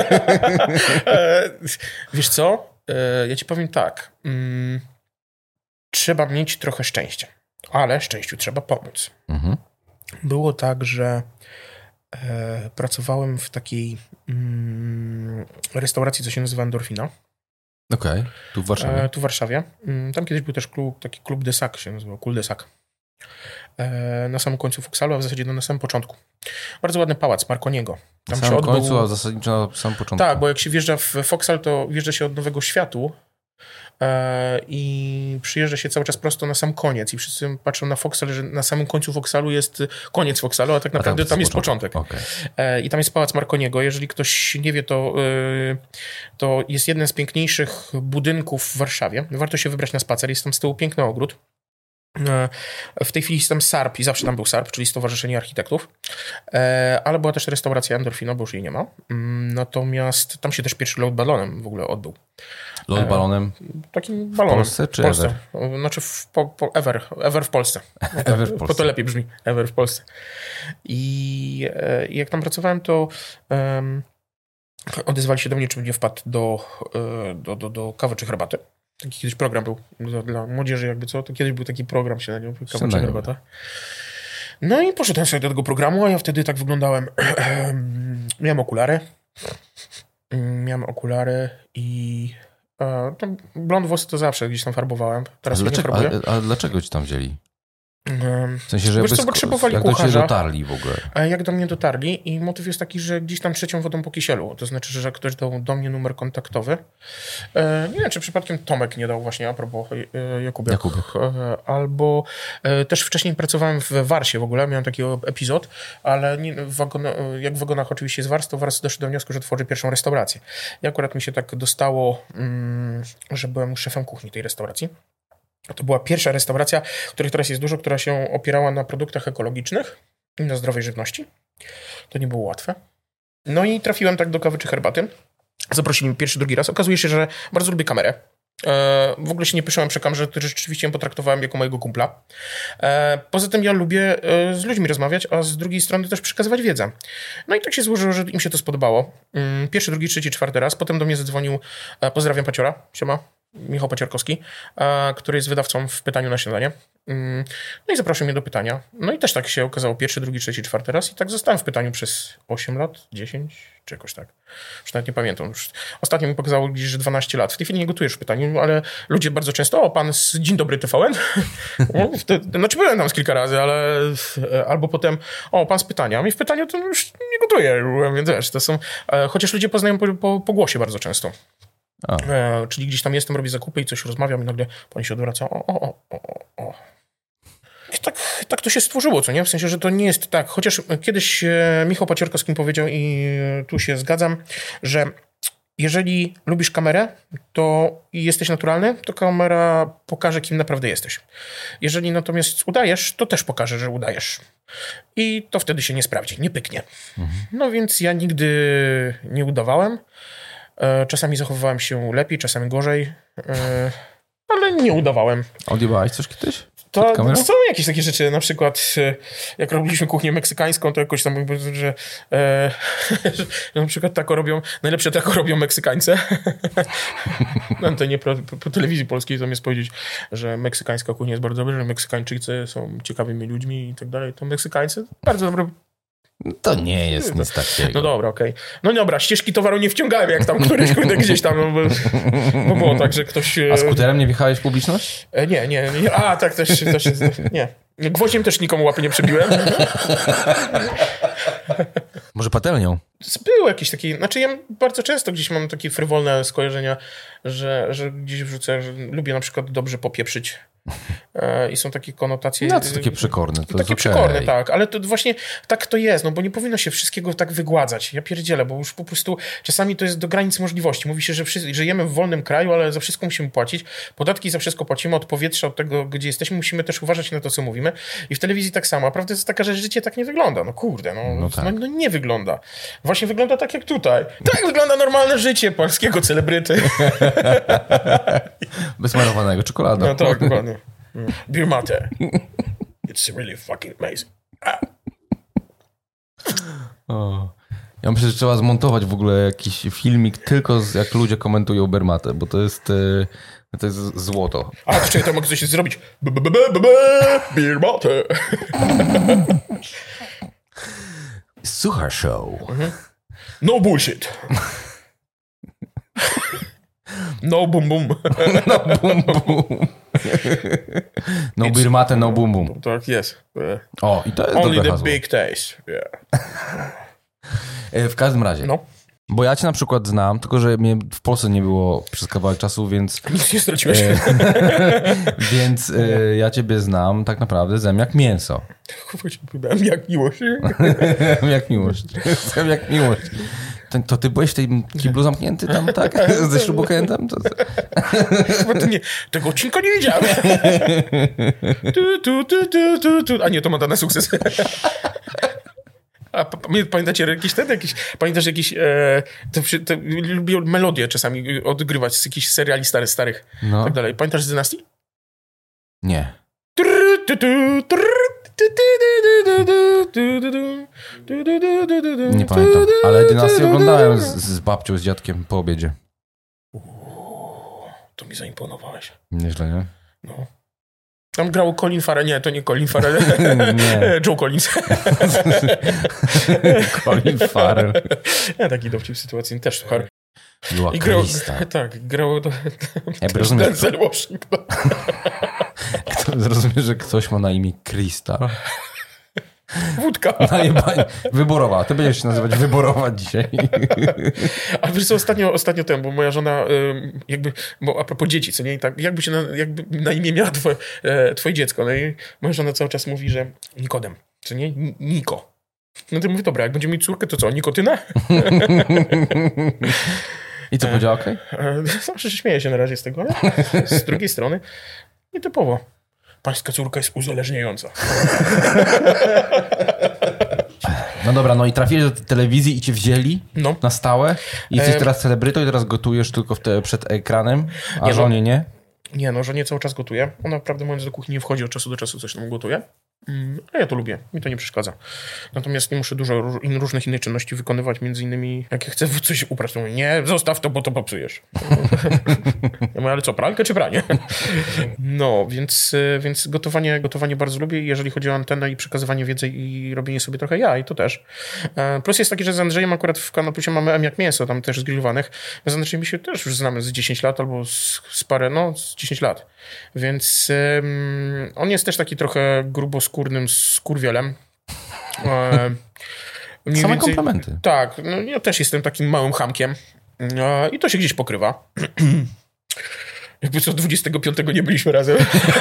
wiesz co? Ja ci powiem tak. Trzeba mieć trochę szczęścia. Ale szczęściu trzeba pomóc. Mhm. Było tak, że e, pracowałem w takiej mm, restauracji, co się nazywa Endorfina. Okej, okay. Tu w Warszawie. E, tu w Warszawie. Tam kiedyś był też klub, taki klub de Sac się nazywał, Kul de Sac. E, na samym końcu Foksalu, a w zasadzie no, na samym początku. Bardzo ładny pałac Marconiego. Tam na samym odbył... końcu, a zasadniczo na samym początku. Tak, bo jak się wjeżdża w Foksal, to wjeżdża się od Nowego Światu e, i przyjeżdża się cały czas prosto na sam koniec i wszyscy patrzą na Foksal, że na samym końcu Foksalu jest koniec Foksalu, a tak naprawdę a tam, tam jest początek. Okay. E, I tam jest Pałac Marconiego. Jeżeli ktoś nie wie, to, e, to jest jeden z piękniejszych budynków w Warszawie. Warto się wybrać na spacer. Jest tam z tyłu piękny ogród. W tej chwili jest tam S A R P i zawsze tam był S A R P, czyli Stowarzyszenie Architektów, ale była też restauracja Endorfino, bo już jej nie ma. Natomiast tam się też pierwszy lot balonem w ogóle odbył. Lot balonem? Takim balonem. W Polsce czy w Polsce. Ever? Znaczy w, po, po Ever. Ever w Polsce. Ever w Polsce. Bo to lepiej brzmi. Ever w Polsce. I, i jak tam pracowałem, to um, odezwali się do mnie, czy nie wpadł do, do, do, do kawy czy herbaty. Taki kiedyś program był dla, dla młodzieży, jakby co, to kiedyś był taki program śniadaniowy, kawa czy herbata. No i poszedłem sobie do tego programu, a ja wtedy tak wyglądałem. Miałem okulary. Miałem okulary i e, tam blond włosy to zawsze gdzieś tam farbowałem. Teraz a, dlaczego, nie farbuję. a, a dlaczego ci tam wzięli? W sensie, że Wiesz co, potrzebowali jak kucharza. do ciebie dotarli w ogóle? A jak do mnie dotarli i motyw jest taki, że gdzieś tam trzecią wodą po kisielu. To znaczy, że ktoś dał do mnie numer kontaktowy. E, nie wiem, czy przypadkiem Tomek nie dał właśnie a propos e, Jakubiak. Jakubiak. E, albo e, też wcześniej pracowałem w Warsie w ogóle. Miałem taki epizod, ale nie, w wagon, jak w wagonach oczywiście jest Wars, to Wars doszedł do wniosku, że tworzy pierwszą restaurację. I akurat mi się tak dostało, mm, że byłem szefem kuchni tej restauracji. To była pierwsza restauracja, której teraz jest dużo, która się opierała na produktach ekologicznych i na zdrowej żywności. To nie było łatwe. No i trafiłem tak do kawy czy herbaty. Zaprosili mnie pierwszy, drugi raz. Okazuje się, że bardzo lubię kamerę. E, w ogóle się nie pyszałem przy kamerze, który rzeczywiście ją potraktowałem jako mojego kumpla. E, poza tym ja lubię e, z ludźmi rozmawiać, a z drugiej strony też przekazywać wiedzę. No i tak się złożyło, że im się to spodobało. E, pierwszy, drugi, trzeci, czwarty raz. Potem do mnie zadzwonił, e, pozdrawiam Paciora, siema. Michał Paciorkowski, który jest wydawcą w Pytaniu na śniadanie. No i zaprosił mnie do pytania. No i też tak się okazało pierwszy, drugi, trzeci, czwarty raz i tak zostałem w pytaniu przez osiem lat, dziesięć czy jakoś tak. Już nawet nie pamiętam. Już ostatnio mi pokazało gdzieś, że dwanaście lat. W tej chwili nie gotujesz w pytaniu, ale ludzie bardzo często, o pan z Dzień Dobry T V N. Znaczy byłem tam z kilka razy, ale albo potem, o pan z pytania. I w pytaniu to już nie gotuję, więc wiesz, to są, chociaż ludzie poznają po, po, po głosie bardzo często. E, czyli gdzieś tam jestem, robię zakupy i coś rozmawiam i nagle pani się odwraca. O, o, o, o, o. I tak, tak to się stworzyło, co nie? W sensie, że to nie jest tak. Chociaż kiedyś e, Michał Paciorkowski powiedział i tu się zgadzam, że jeżeli lubisz kamerę, to i jesteś naturalny, to kamera pokaże, kim naprawdę jesteś. Jeżeli natomiast udajesz, to też pokaże, że udajesz. I to wtedy się nie sprawdzi, nie pyknie. Mhm. No więc ja nigdy nie udawałem. Czasami zachowywałem się lepiej, czasami gorzej, ale nie udawałem. Odjebałeś coś kiedyś? To, to są jakieś takie rzeczy, na przykład jak robiliśmy kuchnię meksykańską, to jakoś tam, że, e, że na przykład tako robią, najlepsze tako robią Meksykańcy. Na antenie po, po telewizji polskiej zamiast powiedzieć, że meksykańska kuchnia jest bardzo dobra, że Meksykańczycy są ciekawymi ludźmi i tak dalej, to Meksykańcy bardzo dobre. To nie jest nic takiego. No dobra, okej. Okay. No dobra, ścieżki towaru nie wciągałem, jak tam któryś kurde gdzieś tam, no, bo było tak, że ktoś... A skuterem nie wjechałeś w publiczność? Nie, nie, nie. A, tak, też, też nie. Gwoździem też nikomu łapy nie przebiłem. Może patelnią? Było jakieś takie, znaczy ja bardzo często gdzieś mam takie frywolne skojarzenia, że, że gdzieś wrzucę, że lubię na przykład dobrze popieprzyć. I są takie konotacje. No to takie przekorne. To takie jest przekorne, okay. Tak, ale to właśnie tak to jest, no bo nie powinno się wszystkiego tak wygładzać. Ja pierdzielę, bo już po prostu czasami to jest do granic możliwości. Mówi się, że wszyscy, żyjemy w wolnym kraju, ale za wszystko musimy płacić. Podatki za wszystko płacimy, od powietrza, od tego, gdzie jesteśmy, musimy też uważać na to, co mówimy. I w telewizji tak samo. A prawda jest taka, że życie tak nie wygląda. No kurde, no, no, tak. no, no nie wygląda. Właśnie wygląda tak jak tutaj. Tak wygląda normalne życie polskiego celebryty. Bez marowanego czekolada. No tak, dokładnie. Beer mate. It's really fucking amazing. Ah. O. Ja myślę, że trzeba zmontować w ogóle jakiś filmik tylko z, jak ludzie komentują beer mate, bo to jest, to jest złoto. A, to czekaj, to mogę coś zrobić. Beer mate. Suchar show. Mhm. No bullshit. No boom boom. No boom boom. No beer mate, no boom boom. Tak jest. O, i to jest Only dobre the hasło. big taste. Yeah. W każdym razie. No. Bo ja cię na przykład znam, tylko że mnie w Polsce nie było przez kawałek czasu, więc... Nic nie straciłeś. E, więc e, ja ciebie znam tak naprawdę zem jak mięso. Jak miłość. Zem jak miłość. Zem jak miłość. To, to ty byłeś w tym kiblu zamknięty tam, tak? Ze śrubokrętem? To... to nie, tego odcinka nie widziałem. tu, tu, tu, tu, tu, tu. A nie, to ma dane sukces. A pamiętacie jakieś ten, jakiś, pamiętasz jakieś, e, te, te, lubię melodie czasami odgrywać z jakichś seriali starych, starych, no. tak dalej. Pamiętasz z Dynastii? Nie. Nie pamiętam, ale Dynastię oglądałem z, z babcią, z dziadkiem po obiedzie. Uuu, to mi zaimponowałeś. Nieźle, nie? No. Tam grał Colin Farrell, nie, to nie Colin Farrell, nie. Joe Collins. Colin Farrell. Ja, taki dowcip sytuacyjny też, słuchaj. Była I grał, Krista. tak, grał to, Ja rozumiem, Denzel Washington. Rozumiem, że ktoś ma na imię Krista. Wódka. Najebanie. Wyborowa. Ty będziesz się nazywać Wyborowa dzisiaj. A wiesz co, ostatnio, ostatnio ten, bo moja żona jakby, bo a propos dzieci, co nie, tak, jakby się na, jakby na imię miała twoje, twoje dziecko, no i moja żona cały czas mówi, że Nikodem, co nie, Niko. No to mówię, dobra, jak będziemy mieć córkę, to co, Nikotyna? I co, powiedziała okej? Zawsze się śmieję się na razie z tego, ale z drugiej strony nietypowo. Pańska córka jest uzależniająca. No dobra, no i trafiłeś do telewizji i cię wzięli no. na stałe? I jesteś e... teraz celebrytą i teraz gotujesz tylko w te, przed ekranem, a nie, żonie nie? Nie, no żonie cały czas gotuje. Ona, prawdę mówiąc, do kuchni nie wchodzi, od czasu do czasu coś tam gotuje. A ja to lubię, mi to nie przeszkadza. Natomiast nie muszę dużo różnych innych czynności wykonywać, między innymi jak chcę coś uprać, to mówię, nie, zostaw to, bo to popsujesz. Ja mówię, ale co, pralkę czy pranie? No, więc, więc gotowanie, gotowanie bardzo lubię, jeżeli chodzi o antenę i przekazywanie wiedzy i robienie sobie trochę jaj, to też. Plus jest taki, że z Andrzejem akurat w Kanal Plusie mamy M jak mięso, tam też zgrillowanych. My z Andrzejem się też już znamy z dziesięć lat albo z, z parę, no z dziesięć lat. Więc um, on jest też taki trochę gruboskórnym skurwielem. E, Same więcej, komplementy. Tak, no, ja też jestem takim małym chamkiem e, i to się gdzieś pokrywa. Jakby co, dwudziestego piątego nie byliśmy razem.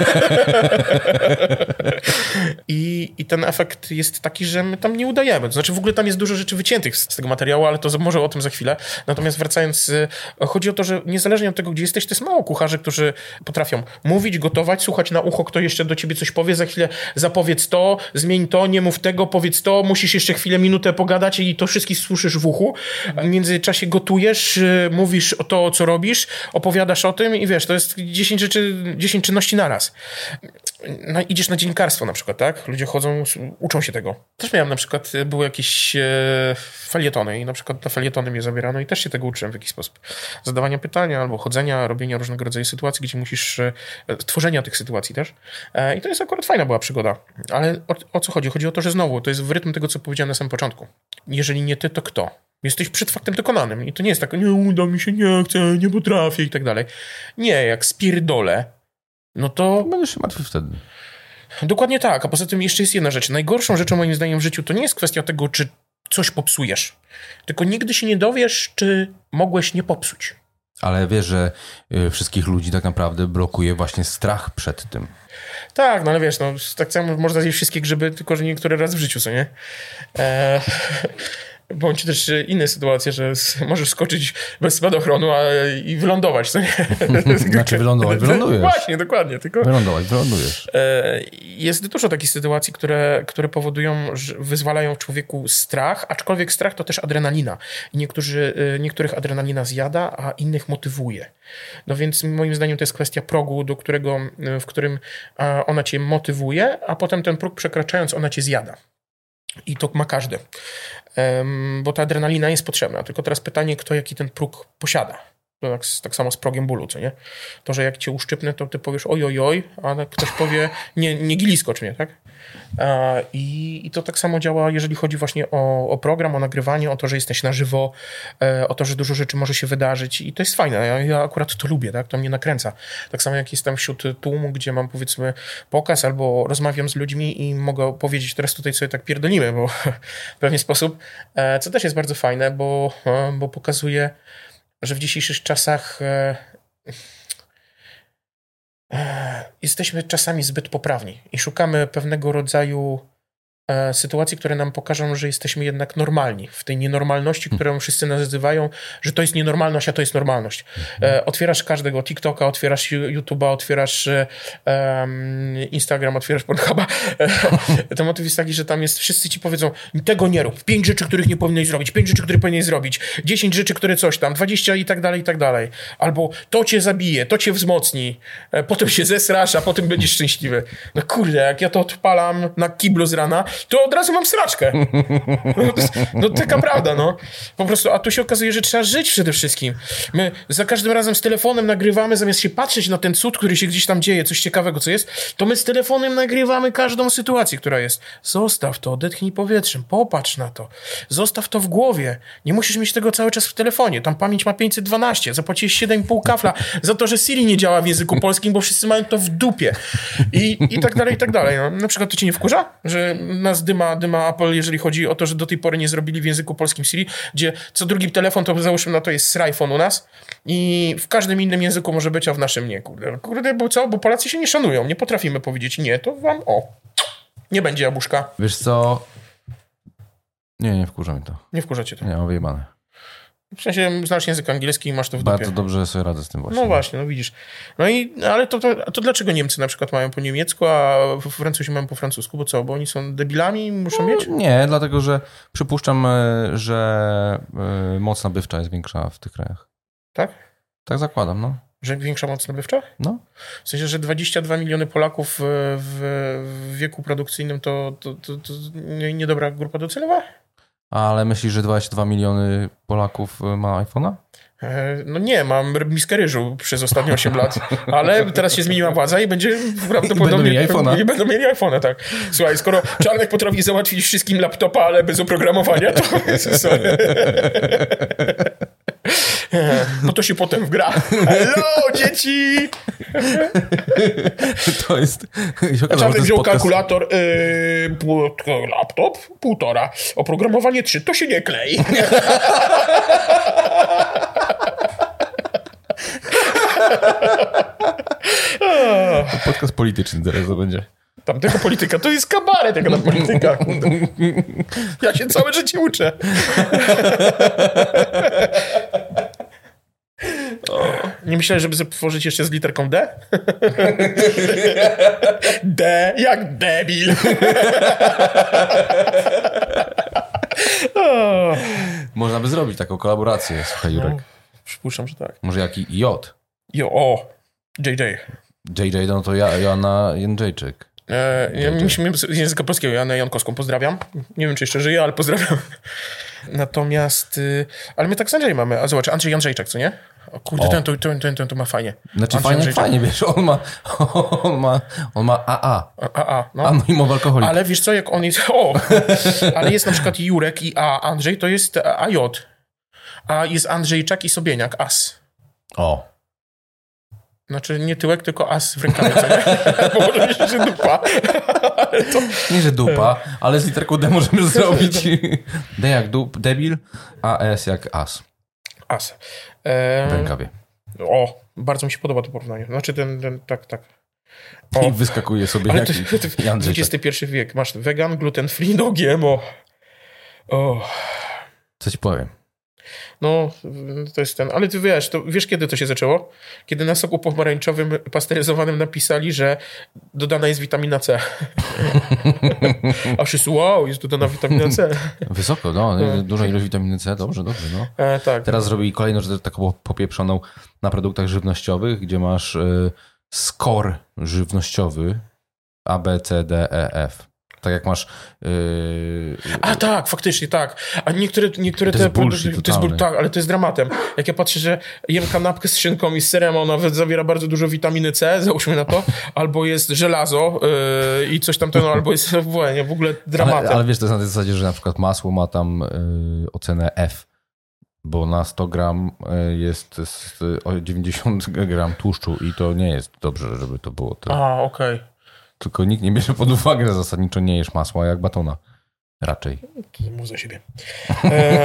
I, I ten efekt jest taki, że my tam nie udajemy. To znaczy w ogóle tam jest dużo rzeczy wyciętych z tego materiału, ale to może o tym za chwilę. Natomiast wracając, chodzi o to, że niezależnie od tego, gdzie jesteś, to jest mało kucharzy, którzy potrafią mówić, gotować, słuchać na ucho, kto jeszcze do ciebie coś powie, za chwilę zapowiedz to, zmień to, nie mów tego, powiedz to, musisz jeszcze chwilę, minutę pogadać i to wszystkich słyszysz w uchu. W międzyczasie gotujesz, mówisz o to, co robisz, opowiadasz o tym i wiesz, to jest dziesięć rzeczy, dziesięć czynności naraz. No, idziesz na dziennikarstwo na przykład, tak? Ludzie chodzą, uczą się tego. Też miałem na przykład, były jakieś e, felietony i na przykład na felietony mnie zabierano i też się tego uczyłem w jakiś sposób. Zadawania pytania albo chodzenia, robienia różnego rodzaju sytuacji, gdzie musisz, e, tworzenia tych sytuacji też. E, I to jest akurat fajna była przygoda. Ale o, o co chodzi? Chodzi o to, że znowu, to jest w rytm tego, co powiedziałem na samym początku. Jeżeli nie ty, to kto? Jesteś przed faktem dokonanym i to nie jest tak, nie uda mi się, nie chcę, nie potrafię i tak dalej. Nie, jak spierdolę, no to... Będziesz się martwił wtedy. Dokładnie tak, a poza tym jeszcze jest jedna rzecz. Najgorszą rzeczą moim zdaniem w życiu to nie jest kwestia tego, czy coś popsujesz, tylko nigdy się nie dowiesz, czy mogłeś nie popsuć. Ale wiesz, że y, wszystkich ludzi tak naprawdę blokuje właśnie strach przed tym. Tak, no ale wiesz, no tak samo można zjeść wszystkie grzyby, tylko że niektóre raz w życiu, co nie? Eee... Bądź też inne sytuacje, że możesz skoczyć bez spadochronu a, i wylądować, co nie? Znaczy wylądować, wylądujesz. Właśnie, dokładnie. Tylko wylądować, wylądujesz. Jest dużo takich sytuacji, które, które powodują, że wyzwalają w człowieku strach, aczkolwiek strach to też adrenalina. I niektórzy, niektórych adrenalina zjada, a innych motywuje. No więc moim zdaniem to jest kwestia progu, do którego, w którym ona cię motywuje, a potem ten próg przekraczając, ona cię zjada. I to ma każdy. Um, bo ta adrenalina jest potrzebna. Tylko teraz pytanie, kto jaki ten próg posiada. To tak, tak samo z progiem bólu, co nie? To, że jak cię uszczypnę, to ty powiesz oj, oj, oj, a ktoś powie nie, nie gili skocz mnie, tak? I, I to tak samo działa, jeżeli chodzi właśnie o, o program, o nagrywanie, o to, że jesteś na żywo, o to, że dużo rzeczy może się wydarzyć i to jest fajne. Ja, ja akurat to lubię, tak? To mnie nakręca. Tak samo jak jestem wśród tłumu, gdzie mam powiedzmy pokaz albo rozmawiam z ludźmi i mogę powiedzieć teraz tutaj sobie tak pierdolimy, bo w pewien sposób, co też jest bardzo fajne, bo, bo pokazuje, że w dzisiejszych czasach jesteśmy czasami zbyt poprawni i szukamy pewnego rodzaju e, sytuacji, które nam pokażą, że jesteśmy jednak normalni. W tej nienormalności, którą wszyscy nazywają, że to jest nienormalność, a to jest normalność. E, otwierasz każdego TikToka, otwierasz YouTube'a, otwierasz e, Instagram, otwierasz Pornhuba. E, to motyw jest taki, że tam jest, wszyscy ci powiedzą, tego nie rób, pięć rzeczy, których nie powinieneś zrobić, pięć rzeczy, które powinieneś zrobić, dziesięć rzeczy, które coś tam, dwadzieścia i tak dalej, i tak dalej. Albo to cię zabije, to cię wzmocni, e, potem się zesrasz, a potem będziesz szczęśliwy. No kurde, jak ja to odpalam na kiblu z rana, to od razu mam sraczkę. No, to jest, no taka prawda, no. Po prostu, a tu się okazuje, że trzeba żyć przede wszystkim. My za każdym razem z telefonem nagrywamy, zamiast się patrzeć na ten cud, który się gdzieś tam dzieje, coś ciekawego, co jest, to my z telefonem nagrywamy każdą sytuację, która jest. Zostaw to, odetchnij powietrzem, popatrz na to. Zostaw to w głowie. Nie musisz mieć tego cały czas w telefonie. Tam pamięć ma pięćset dwanaście. Zapłaciłeś siedem i pół kafla za to, że Siri nie działa w języku polskim, bo wszyscy mają to w dupie. I, i tak dalej, i tak dalej. No, na przykład to cię nie wkurza? Że nas dyma, dyma Apple, jeżeli chodzi o to, że do tej pory nie zrobili w języku polskim Siri, gdzie co drugi telefon, to załóżmy na to jest iPhone u nas i w każdym innym języku może być, a w naszym nie. Kurde, kurde bo co? Bo Polacy się nie szanują. Nie potrafimy powiedzieć nie, to wam o. Nie będzie jabłuszka. Wiesz co? Nie, nie wkurza mi to. Nie wkurza cię to. Nie, mam wyjebane. W sensie znasz język angielski i masz to w dupie. Bardzo dobrze sobie radzę z tym właśnie. No właśnie, no widzisz. No i, ale to, to, to dlaczego Niemcy na przykład mają po niemiecku, a Francuzi mają po francusku? Bo co, bo oni są debilami i muszą no, mieć? Nie, dlatego że przypuszczam, że moc nabywcza jest większa w tych krajach. Tak? Tak zakładam, no. Że większa moc nabywcza? No. W sensie, że dwadzieścia dwa miliony Polaków w, w wieku produkcyjnym to, to, to, to niedobra grupa docelowa? Ale myślisz, że dwadzieścia dwa miliony Polaków ma iPhone'a? No nie, mam miskę ryżu przez ostatnie osiem lat, ale teraz się zmieniła władza i będzie prawdopodobnie... Będą mieli iPhone'a. I będą mieli iPhone'a, tak. Słuchaj, skoro Czarnek potrafi załatwić wszystkim laptopa, ale bez oprogramowania, to... Bo to się potem wgra. Hello, dzieci! To jest... Czarnek wziął podcast... kalkulator, yy, laptop, półtora, oprogramowanie trzy, to się nie klei. Podcast polityczny teraz to będzie. Tamtego polityka, to jest kabaret jak na polityka. Ja się całe życie uczę. O, nie myślałeś, żeby stworzyć jeszcze z literką D? D jak debil. Można by zrobić taką kolaborację, słuchaj Jurek. No, przypuszczam, że tak. Może jaki J? Jo, o, J J. J J, no to ja, Joanna Jędrzejczyk. E, ja myślę z języka polskiego, Joannę Jankowską pozdrawiam. Nie wiem, czy jeszcze żyje, ale pozdrawiam. Natomiast, y, ale my tak z Andrzejem mamy. A zobacz, Andrzej Jędrzejczak, co nie? O kurde, o. Ten, ten, ten, ten, ten to ma fajnie. Znaczy Andrzej fajnie, Jędrzejczak. Fajnie, wiesz, on ma on ma, on ma A A. A A, no. Anonimowy alkoholik. Ale wiesz co, jak on jest... O! Ale jest na przykład Jurek i A Andrzej, to jest A J. A jest Andrzejczak i Sobieniak, As. O. Znaczy nie tyłek, tylko as w rękawie, co nie? Bo może myśleć, że dupa. To... Nie, że dupa, ale z literką D możemy zrobić. D jak dup, debil, a S jak as. As. E... W rękawie. O, bardzo mi się podoba to porównanie. Znaczy ten, ten tak, tak. O. I wyskakuje sobie ale jaki dwudziesty pierwszy wiek. Masz wegan, gluten free, no G M O. O. Co ci powiem? No, to jest ten. Ale ty wiesz, to wiesz, kiedy to się zaczęło? Kiedy na soku pomarańczowym pasteryzowanym napisali, że dodana jest witamina C. A wszyscy, wow, jest dodana witamina C. Wysoko, no. no. Duża ilość witaminy C, dobrze, dobrze, no. E, tak. Teraz zrobili kolejną rzecz taką popieprzoną na produktach żywnościowych, gdzie masz y, score żywnościowy A, B, C, D, E, F. Tak jak masz... Yy... A tak, faktycznie, tak. A niektóre, niektóre to te... jest bullshit to jest bull, tak, ale to jest dramatem. Jak ja patrzę, że jem kanapkę z szynką i z serem, ona nawet zawiera bardzo dużo witaminy C, załóżmy na to, albo jest żelazo yy, i coś tam, no, albo jest w, w ogóle dramatem. Ale, ale wiesz, to jest na tej zasadzie, że na przykład masło ma tam yy, ocenę F, bo na sto gram jest dziewięćdziesiąt gram tłuszczu i to nie jest dobrze, żeby to było tyle. A, okej. Okay. Tylko nikt nie bierze pod uwagę, że zasadniczo nie jesz masła jak batona. Raczej. To mów za siebie. E,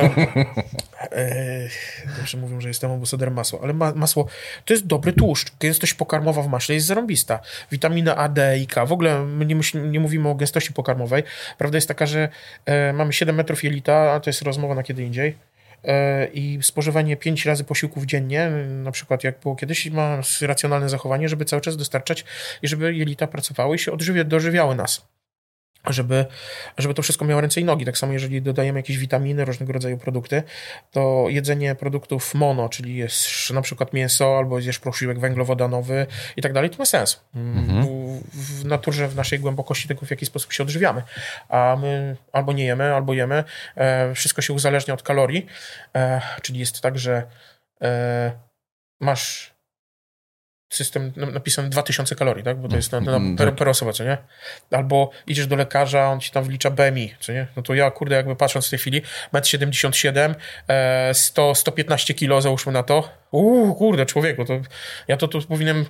e, dobrze mówią, że jestem ambasadorem masła, ale ma, masło to jest dobry tłuszcz. Gęstość pokarmowa w maśle jest zarąbista. Witamina A, D i K. W ogóle my nie, myśl, nie mówimy o gęstości pokarmowej. Prawda jest taka, że e, mamy siedem metrów jelita, a to jest rozmowa na kiedy indziej. I spożywanie pięć razy posiłków dziennie, na przykład jak było kiedyś, ma racjonalne zachowanie, żeby cały czas dostarczać i żeby jelita pracowały i się odżywia, dożywiały nas. Żeby, żeby to wszystko miało ręce i nogi. Tak samo jeżeli dodajemy jakieś witaminy, różnego rodzaju produkty, to jedzenie produktów mono, czyli jest na przykład mięso albo zjesz posiłek węglowodanowy i tak dalej, to ma sens. Mhm. W, w naturze, w naszej głębokości tego, w jaki sposób się odżywiamy. A my albo nie jemy, albo jemy. E, wszystko się uzależnia od kalorii. E, czyli jest tak, że e, masz system napisany dwa tysiące kalorii, tak? Bo to jest na, na per, per osoba, co nie? Albo idziesz do lekarza, on ci tam wlicza B M I, co nie? No to ja, kurde, jakby patrząc w tej chwili, metr siedemdziesiąt siedem, e, sto, sto piętnaście kilo, załóżmy na to. Uuu, kurde, człowieku, to ja to tu powinienem...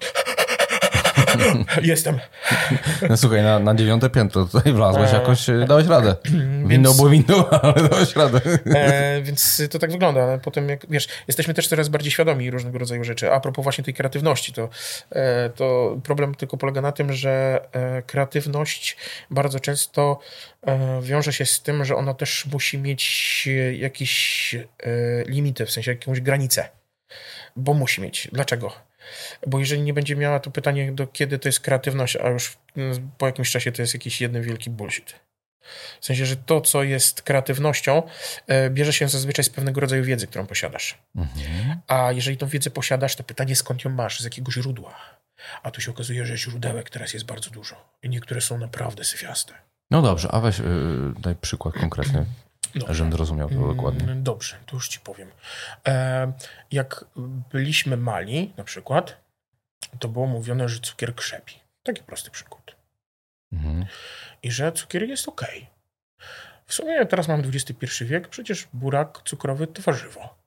Jestem. No słuchaj, na, na dziewiąte piętro tutaj wlazłeś, jakoś dałeś radę. Winno było winno, ale dałeś radę. E, więc to tak wygląda, ale potem jak, wiesz, jesteśmy też coraz bardziej świadomi różnego rodzaju rzeczy. A propos właśnie tej kreatywności, to, e, to problem tylko polega na tym, że e, kreatywność bardzo często e, wiąże się z tym, że ona też musi mieć jakieś e, limity, w sensie jakąś granicę. Bo musi mieć. Dlaczego? Bo jeżeli nie będzie miała, to pytanie, do kiedy to jest kreatywność, a już po jakimś czasie to jest jakiś jeden wielki bullshit. W sensie, że to, co jest kreatywnością, bierze się zazwyczaj z pewnego rodzaju wiedzy, którą posiadasz. Mhm. A jeżeli tą wiedzę posiadasz, to pytanie, skąd ją masz? Z jakiego źródła? A tu się okazuje, że źródełek teraz jest bardzo dużo. I niektóre są naprawdę syfiaste. No dobrze, a weź yy, daj przykład konkretny. Dobrze. Żebym zrozumiał to dokładnie. Dobrze, to już ci powiem. E, jak byliśmy mali, na przykład, to było mówione, że cukier krzepi. Taki prosty przykład. Mhm. I że cukier jest okej. Okay. W sumie teraz mam dwudziesty pierwszy wiek, przecież burak cukrowy to warzywo.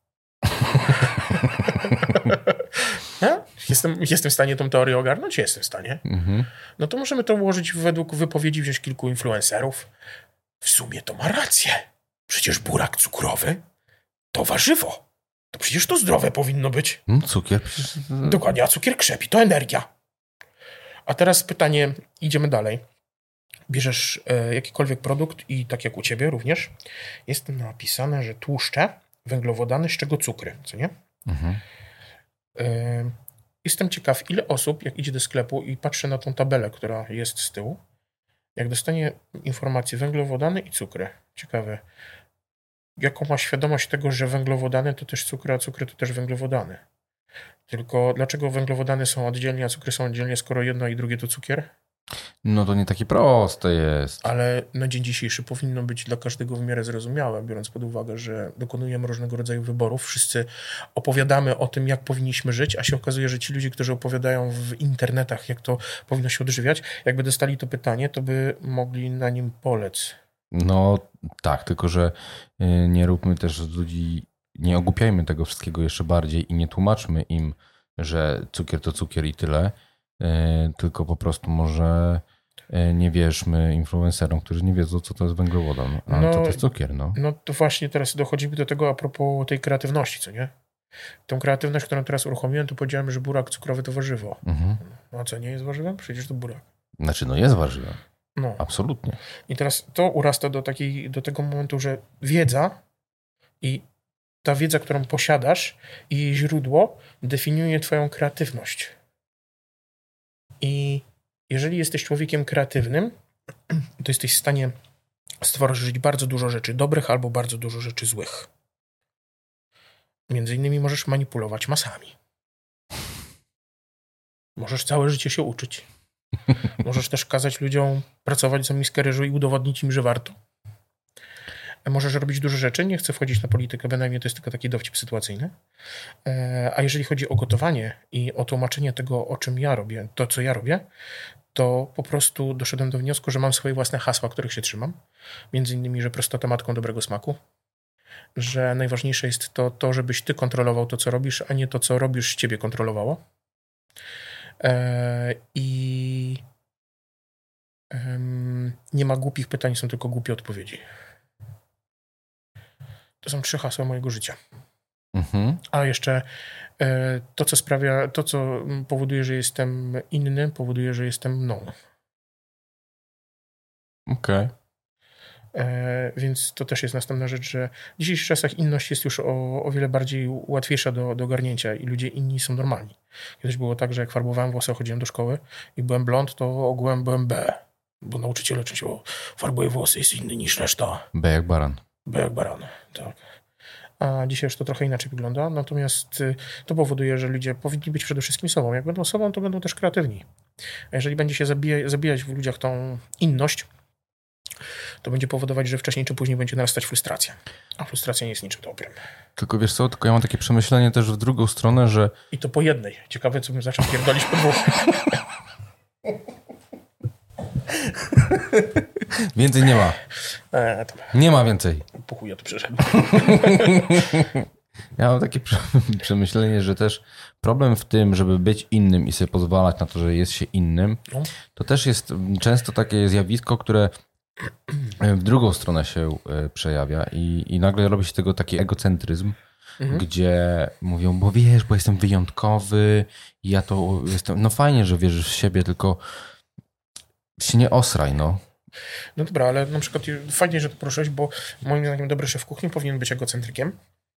no? jestem, jestem w stanie tą teorię ogarnąć? Jestem w stanie. Mhm. No to możemy to ułożyć według wypowiedzi, wziąć kilku influencerów. W sumie to ma rację. Przecież burak cukrowy to warzywo. To przecież to zdrowe powinno być. Mm, cukier. Dokładnie, a cukier krzepi, to energia. A teraz pytanie, idziemy dalej. Bierzesz e, jakikolwiek produkt i tak jak u ciebie również, jest napisane, że tłuszcze, węglowodany, z czego cukry, co nie? Mhm. E, jestem ciekaw, ile osób, jak idzie do sklepu i patrzy na tą tabelę, która jest z tyłu, jak dostanie informację węglowodany i cukry. Ciekawe. Jaką ma świadomość tego, że węglowodany to też cukry, a cukry to też węglowodany. Tylko dlaczego węglowodany są oddzielnie, a cukry są oddzielnie, skoro jedno i drugie to cukier? No to nie takie proste jest. Ale na dzień dzisiejszy powinno być dla każdego w miarę zrozumiałe, biorąc pod uwagę, że dokonujemy różnego rodzaju wyborów. Wszyscy opowiadamy o tym, jak powinniśmy żyć, a się okazuje, że ci ludzie, którzy opowiadają w internetach, jak to powinno się odżywiać, jakby dostali to pytanie, to by mogli na nim polec. No tak, tylko że nie róbmy też z ludzi, nie ogłupiajmy tego wszystkiego jeszcze bardziej i nie tłumaczmy im, że cukier to cukier i tyle, tylko po prostu może nie wierzmy influencerom, którzy nie wiedzą, co to jest węglowodan, a no, co to jest cukier. No. no to właśnie teraz dochodzimy do tego a propos tej kreatywności, co nie? Tą kreatywność, którą teraz uruchomiłem, to powiedziałem, że burak cukrowy to warzywo. Mhm. No a co, nie jest warzywem? Przecież to burak. Znaczy, no jest warzywem. No. Absolutnie. I teraz to urasta do, takiej, do tego momentu, że wiedza i ta wiedza, którą posiadasz i jej źródło definiuje twoją kreatywność. I jeżeli jesteś człowiekiem kreatywnym, to jesteś w stanie stworzyć bardzo dużo rzeczy dobrych albo bardzo dużo rzeczy złych. Między innymi możesz manipulować masami. Możesz całe życie się uczyć. Możesz też kazać ludziom pracować za miskę ryżu i udowodnić im, że warto. Możesz robić dużo rzeczy, nie chcę wchodzić na politykę, bynajmniej to jest tylko taki dowcip sytuacyjny. A jeżeli chodzi o gotowanie i o tłumaczenie tego, o czym ja robię, to co ja robię, to po prostu doszedłem do wniosku, że mam swoje własne hasła, których się trzymam. Między innymi, że prostota matką dobrego smaku, że najważniejsze jest to, to, żebyś ty kontrolował to, co robisz, a nie to, co robisz, ciebie kontrolowało. I nie ma głupich pytań, są tylko głupie odpowiedzi. To są trzy hasła mojego życia. Mhm. A jeszcze e, to, co sprawia, to, co powoduje, że jestem inny, powoduje, że jestem mną. Okej. Okay. E, więc to też jest następna rzecz, że w dzisiejszych czasach inność jest już o, o wiele bardziej łatwiejsza do, do ogarnięcia i ludzie inni są normalni. Kiedyś było tak, że jak farbowałem włosy, chodziłem do szkoły i byłem blond, to ogółem byłem B. Bo nauczyciele częściowo farbuje włosy, jest inny niż reszta. B jak baran. B jak baran, tak. A dzisiaj już to trochę inaczej wygląda, natomiast to powoduje, że ludzie powinni być przede wszystkim sobą. Jak będą sobą, to będą też kreatywni. A jeżeli będzie się zabijać, zabijać w ludziach tą inność, to będzie powodować, że wcześniej czy później będzie narastać frustracja. A frustracja nie jest niczym dobrym. Tylko wiesz co, tylko ja mam takie przemyślenie też w drugą stronę, że... I to po jednej. Ciekawe, co bym zaczął pierdolić po dwóch. Więcej nie ma. E, nie ma więcej. Po chuj ja tu przyszedł. Ja mam takie przemyślenie, że też problem w tym, żeby być innym i sobie pozwalać na to, że jest się innym, no. To też jest często takie zjawisko, które w drugą stronę się przejawia i, i nagle robi się tego taki egocentryzm, mhm. gdzie mówią, bo wiesz, bo jestem wyjątkowy i ja to jestem... No fajnie, że wierzysz w siebie, tylko się nie osraj, no. No dobra, ale na przykład fajnie, że to poruszyłeś, bo moim zdaniem dobry szef kuchni powinien być egocentrykiem,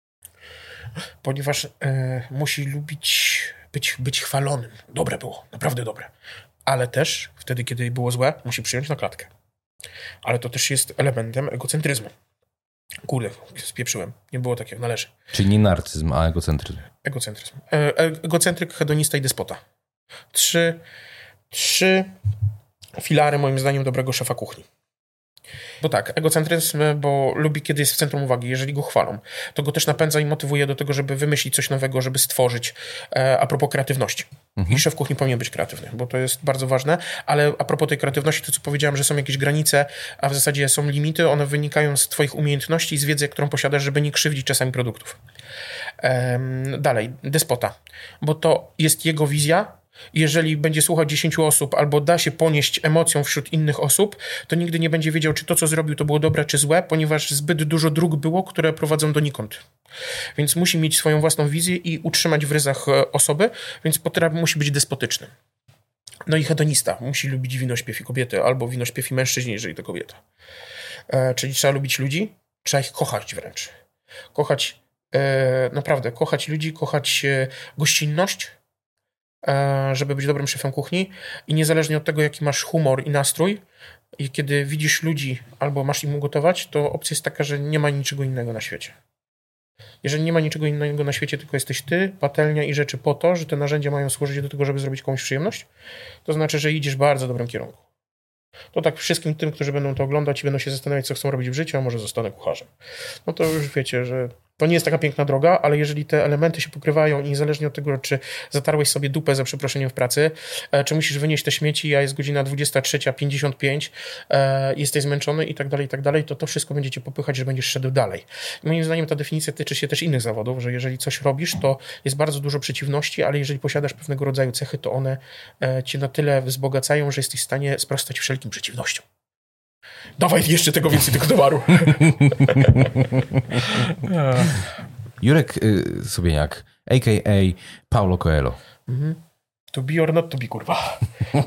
ponieważ e, musi lubić być, być chwalonym. Dobre było, naprawdę dobre. Ale też wtedy, kiedy było złe, musi przyjąć na klatkę. Ale to też jest elementem egocentryzmu. Kurde, spieprzyłem. Nie było tak, jak należy. Czyli nie narcyzm, a egocentryzm. Egocentryzm. E, egocentryk, hedonista i despota. Trzy, trzy filary, moim zdaniem, dobrego szefa kuchni. Bo tak, egocentryzm, bo lubi, kiedy jest w centrum uwagi. Jeżeli go chwalą, to go też napędza i motywuje do tego, żeby wymyślić coś nowego, żeby stworzyć. E, a propos kreatywności. Mhm. I szef kuchni powinien być kreatywny, bo to jest bardzo ważne. Ale a propos tej kreatywności, to co powiedziałem, że są jakieś granice, a w zasadzie są limity, one wynikają z twoich umiejętności i z wiedzy, którą posiadasz, żeby nie krzywdzić czasami produktów. E, dalej, despota. Bo to jest jego wizja. Jeżeli będzie słuchać dziesięciu osób albo da się ponieść emocją wśród innych osób, to nigdy nie będzie wiedział, czy to, co zrobił, to było dobre, czy złe, ponieważ zbyt dużo dróg było, które prowadzą donikąd. Więc musi mieć swoją własną wizję i utrzymać w ryzach osoby, więc potrafi, musi być despotyczny. No i hedonista. Musi lubić wino, śpiew i kobiety, albo wino, śpiew i mężczyźni, jeżeli to kobieta. E, czyli trzeba lubić ludzi, trzeba ich kochać wręcz. Kochać, e, naprawdę, kochać ludzi, kochać e, gościnność, żeby być dobrym szefem kuchni i niezależnie od tego, jaki masz humor i nastrój i kiedy widzisz ludzi albo masz im ugotować, to opcja jest taka, że nie ma niczego innego na świecie. Jeżeli nie ma niczego innego na świecie, tylko jesteś ty, patelnia i rzeczy po to, że te narzędzia mają służyć do tego, żeby zrobić komuś przyjemność, to znaczy, że idziesz w bardzo dobrym kierunku. To tak wszystkim tym, którzy będą to oglądać i będą się zastanawiać, co chcą robić w życiu, a może zostanę kucharzem. No to już wiecie, że to nie jest taka piękna droga, ale jeżeli te elementy się pokrywają i niezależnie od tego, czy zatarłeś sobie dupę za przeproszeniem w pracy, czy musisz wynieść te śmieci, a jest godzina dwudziesta trzecia pięćdziesiąt pięć, jesteś zmęczony i tak dalej, i tak dalej, to to wszystko będzie cię popychać, że będziesz szedł dalej. I moim zdaniem ta definicja tyczy się też innych zawodów, że jeżeli coś robisz, to jest bardzo dużo przeciwności, ale jeżeli posiadasz pewnego rodzaju cechy, to one cię na tyle wzbogacają, że jesteś w stanie sprostać wszelkim przeciwnościom. Dawaj jeszcze tego więcej tego towaru. Jurek y, Sobieniak, a k a. Paulo Coelho. Mhm. To be or not to be, kurwa.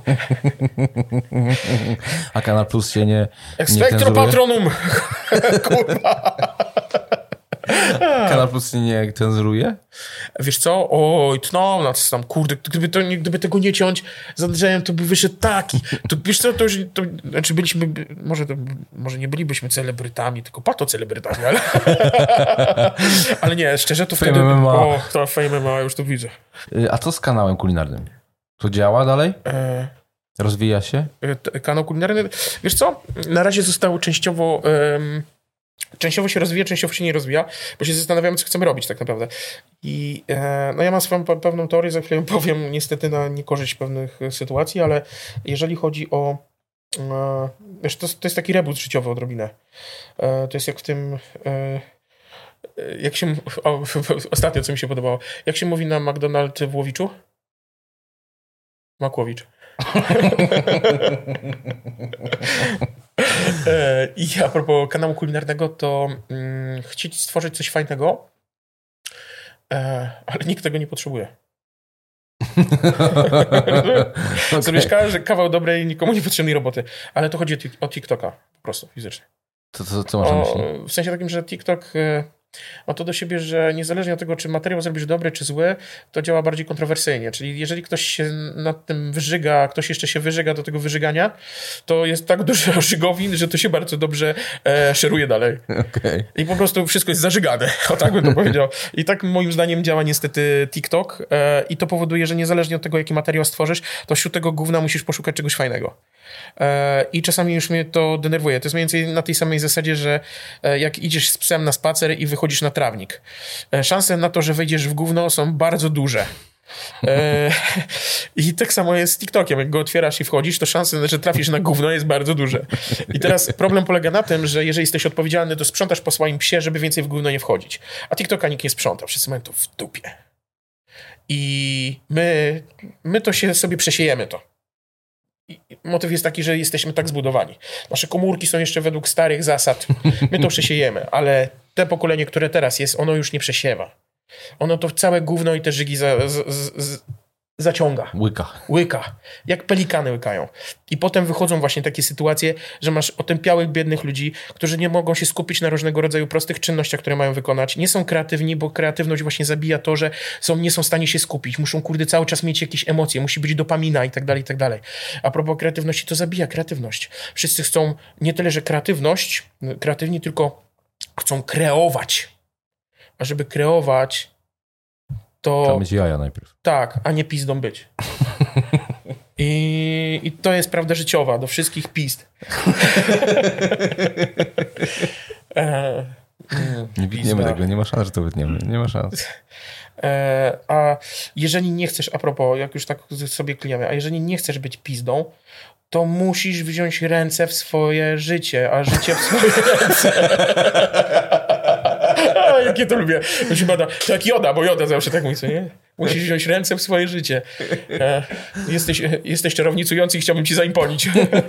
A Kanal Plus się nie Expectro patronum. Kurwa. Kanal Plus się nie cenzuruje? Wiesz co? Oj, tną nas tam, kurde, gdyby, to, gdyby tego nie ciąć z Andrzejem, to by wyszedł taki. To, wiesz co, to już, to, znaczy byliśmy, może, to, może nie bylibyśmy celebrytami, tylko patocelebrytami, ale ale nie, szczerze, to Fame wtedy... M M A. O, to Fame M M A, już to widzę. A co z kanałem kulinarnym? To działa dalej? E, Rozwija się? T- kanał kulinarny. Wiesz co? Na razie zostało częściowo... Um, częściowo się rozwija, częściowo się nie rozwija, bo się zastanawiamy, co chcemy robić tak naprawdę. I e, no ja mam swoją pe- pewną teorię, za chwilę powiem niestety na niekorzyść pewnych sytuacji, ale jeżeli chodzi o e, wiesz, to, to jest taki rebus życiowy odrobinę. E, to jest jak w tym e, jak się o, ostatnio co mi się podobało, jak się mówi na McDonald's w Łowiczu? Makłowicz. I a propos kanału kulinarnego, to mm, chcieć stworzyć coś fajnego, e, ale nikt tego nie potrzebuje. Okay. Zrobisz kawał dobrej, nikomu niepotrzebnej roboty. Ale to chodzi o TikToka po prostu, fizycznie. To, to, co masz na myśli? W sensie takim, że TikTok ma to do siebie, że niezależnie od tego, czy materiał zrobisz dobry, czy zły, to działa bardziej kontrowersyjnie. Czyli jeżeli ktoś się nad tym wyżyga, ktoś jeszcze się wyżyga do tego wyżygania, to jest tak dużo żygowin, że to się bardzo dobrze e, szeruje dalej. Okay. I po prostu wszystko jest zażygane. O tak bym to powiedział. I tak moim zdaniem działa niestety TikTok e, i to powoduje, że niezależnie od tego, jaki materiał stworzysz, to wśród tego gówna musisz poszukać czegoś fajnego. I czasami już mnie to denerwuje. To jest mniej więcej na tej samej zasadzie, że jak idziesz z psem na spacer i wychodzisz na trawnik. Szanse na to, że wejdziesz w gówno są bardzo duże. I tak samo jest z TikTokiem. Jak go otwierasz i wchodzisz, to szanse, że trafisz na gówno jest bardzo duże. I teraz problem polega na tym, że jeżeli jesteś odpowiedzialny, to sprzątasz po swoim psie, żeby więcej w gówno nie wchodzić. A TikToka nikt nie sprząta. Wszyscy mają to w dupie. I my, my to się sobie przesiejemy to. Motyw jest taki, że jesteśmy tak zbudowani. Nasze komórki są jeszcze według starych zasad. My to przesiejemy, ale te pokolenie, które teraz jest, ono już nie przesiewa. Ono to całe gówno i te żygi za, z, z, z, zaciąga. Łyka. Łyka. Jak pelikany łykają. I potem wychodzą właśnie takie sytuacje, że masz otępiałych, biednych ludzi, którzy nie mogą się skupić na różnego rodzaju prostych czynnościach, które mają wykonać. Nie są kreatywni, bo kreatywność właśnie zabija to, że są, nie są w stanie się skupić. Muszą, kurde, cały czas mieć jakieś emocje. Musi być dopamina i tak dalej, i tak dalej. A propos kreatywności, to zabija kreatywność. Wszyscy chcą nie tyle, że kreatywność, kreatywni, tylko chcą kreować. A żeby kreować, to... Trzeba mieć jaja najpierw. Tak, a nie pizdą być. I, I to jest prawda życiowa do wszystkich pizd. e, nie widniemy tego, nie ma szans, że to wytniemy. Nie ma szans. E, a jeżeli nie chcesz, a propos, jak już tak sobie klejemy, a jeżeli nie chcesz być pizdą, to musisz wziąć ręce w swoje życie, a życie w swoje ręce. A, jakie to lubię. To się bada, to jak Joda, bo Joda zawsze tak mówi, co nie? Musisz wziąć ręce w swoje życie. E, jesteś, jesteś czarownicujący i chciałbym ci zaimponić.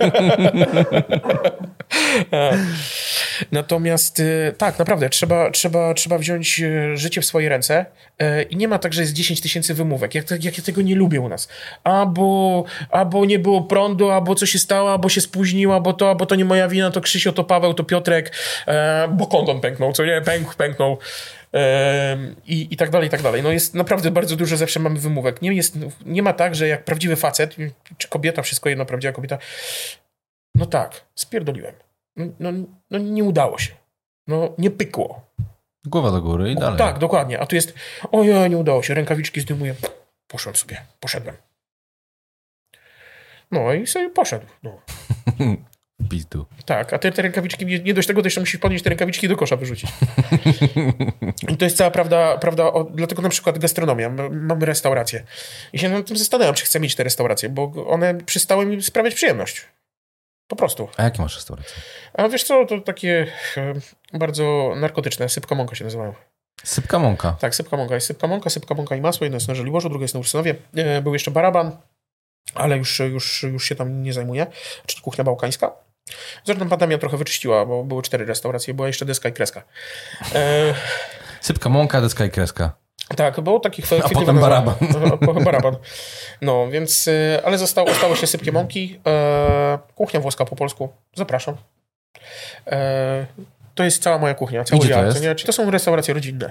e, natomiast e, tak, naprawdę, trzeba, trzeba, trzeba wziąć życie w swoje ręce e, i nie ma tak, że jest dziesięć tysięcy wymówek. Jak, jak ja tego nie lubię u nas. Albo, albo nie było prądu, albo co się stało, albo się spóźniło, albo to, albo to nie moja wina, to Krzysio, to Paweł, to Piotrek, e, bo kondon pęknął, co nie? Pękł, pęknął. I, i tak dalej, i tak dalej. No jest naprawdę bardzo dużo, zawsze mamy wymówek. Nie, jest, nie ma tak, że jak prawdziwy facet, czy kobieta, wszystko jedno, prawdziwa kobieta, no tak, spierdoliłem. No, no, no nie udało się. No nie pykło. Głowa do góry i dalej. Tak, dokładnie. A tu jest, ojej, nie udało się, rękawiczki zdejmuję. Poszłem sobie, poszedłem. No i sobie poszedł. No. Pizdu. Tak, a te, te rękawiczki, nie dość tego, to jeszcze musisz podnieść te rękawiczki do kosza wyrzucić. I to jest cała prawda, prawda o, dlatego na przykład gastronomia. Mamy restaurację. I się nad tym zastanawiam, czy chcę mieć te restauracje, bo one przestały mi sprawiać przyjemność. Po prostu. A jakie masz restauracje? A wiesz co, to takie e, bardzo narkotyczne. Sypka mąka się nazywają. Sypka mąka? Tak, sypka mąka. Jest sypka mąka, sypka mąka i masło. Jedno jest na Żoliborzu, drugie jest na Ursynowie. E, był jeszcze baraban, ale już, już, już się tam nie zajmuje. Czyli kuchnia bałkańska. Zresztą pandemia trochę wyczyściła, bo były cztery restauracje, była jeszcze deska i kreska. E... Sypka, mąka, deska i kreska. Tak, było takich... A potem baraban. baraban. No, więc... Ale zostało, zostało się sypkie mąki. E... Kuchnia włoska po polsku. Zapraszam. E... To jest cała moja kuchnia. Cały Gdzie to jest? To, nie? Czy to są restauracje rodzinne?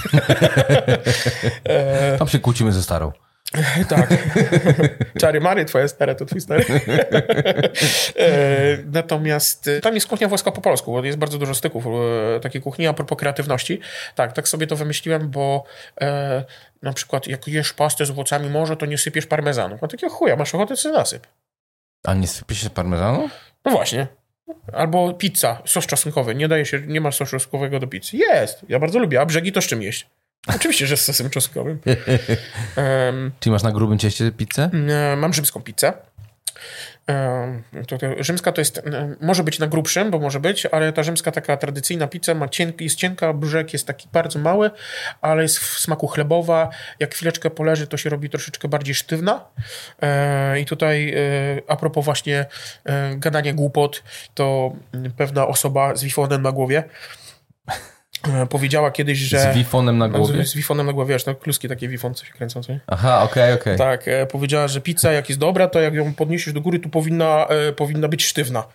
e... Tam się kłócimy ze starą. Tak. Czary Mary, twoja stara, to twój stary. e, natomiast tam jest kuchnia włoska po polsku, bo jest bardzo dużo styków e, takiej kuchni. A propos kreatywności, tak, tak sobie to wymyśliłem, bo e, na przykład jak jesz pastę z owocami morza, to nie sypiesz parmezanu. A takiego chuja, masz ochotę, sobie nasyp. A nie sypie się parmezanu? No właśnie. Albo pizza, sos czosnkowy. Nie daje się, nie ma sosu czosnkowego do pizzy. Jest. Ja bardzo lubię. A brzegi to z czym jeść? Oczywiście, że z sosem czosnkowym. um, Czyli masz na grubym cieście pizzę? Mam rzymską pizzę. To, to, rzymska to jest, może być na grubszym, bo może być, ale ta rzymska taka tradycyjna pizza ma cien, jest cienka, brzeg jest taki bardzo mały, ale jest w smaku chlebowa. Jak chwileczkę poleży, to się robi troszeczkę bardziej sztywna. I tutaj a propos właśnie gadania głupot, to pewna osoba z wifonem na głowie powiedziała kiedyś, że... Z wifonem na głowie? Z, z wifonem na głowie, wiesz, no kluski takie wifon, co się kręcą, co nie? Aha, okej, okay, okej. Okay. Tak, e, powiedziała, że pizza jak jest dobra, to jak ją podniesiesz do góry, to powinna, e, powinna być sztywna.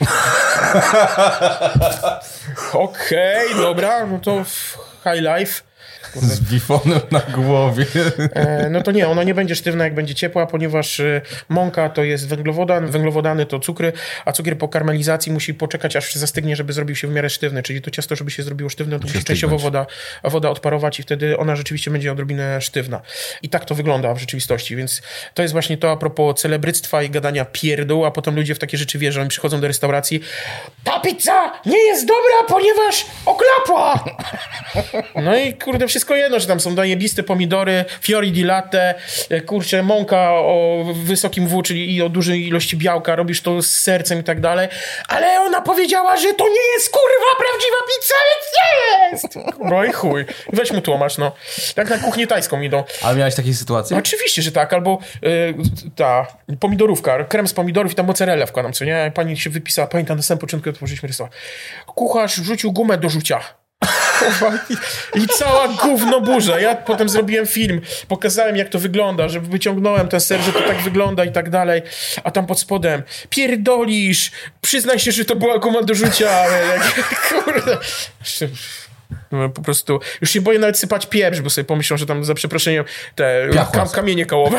Okej, okay, dobra, no to high life. Z bifonem na głowie. E, no to nie, ona nie będzie sztywna, jak będzie ciepła, ponieważ e, mąka to jest węglowodan, węglowodany to cukry, a cukier po karmelizacji musi poczekać, aż zastygnie, żeby zrobił się w miarę sztywny. Czyli to ciasto, żeby się zrobiło sztywne, to musi, musi częściowo woda, woda odparować i wtedy ona rzeczywiście będzie odrobinę sztywna. I tak to wygląda w rzeczywistości, więc to jest właśnie to a propos celebryctwa i gadania pierdół, a potem ludzie w takie rzeczy wierzą i przychodzą do restauracji. Ta pizza nie jest dobra, ponieważ oklapła! No i kurde, wszystko jedno, że tam są zajebiste pomidory, fiori di latte, kurczę, mąka o wysokim W, czyli i o dużej ilości białka, robisz to z sercem i tak dalej, ale ona powiedziała, że to nie jest kurwa prawdziwa pizza, więc nie jest! No i chuj. Weź mu tłumacz, no. Jak na kuchnię tajską idą. Ale miałeś takie sytuacje? No, oczywiście, że tak, albo y, ta pomidorówka, krem z pomidorów i tam mozzarellę wkładam, co nie? Pani się wypisała, pamiętam na samym początku, jak otworzyliśmy restaurację. Kucharz rzucił gumę do rzucia. I cała gówno burza. Ja potem zrobiłem film, pokazałem jak to wygląda, że wyciągnąłem ten ser, że to tak wygląda i tak dalej, a tam pod spodem pierdolisz, przyznaj się, że to była guma do rzucia. Kurde. Po prostu już się boję nawet sypać pieprz, bo sobie pomyślą, że tam za przeproszeniem te kam- kamienie kołowe.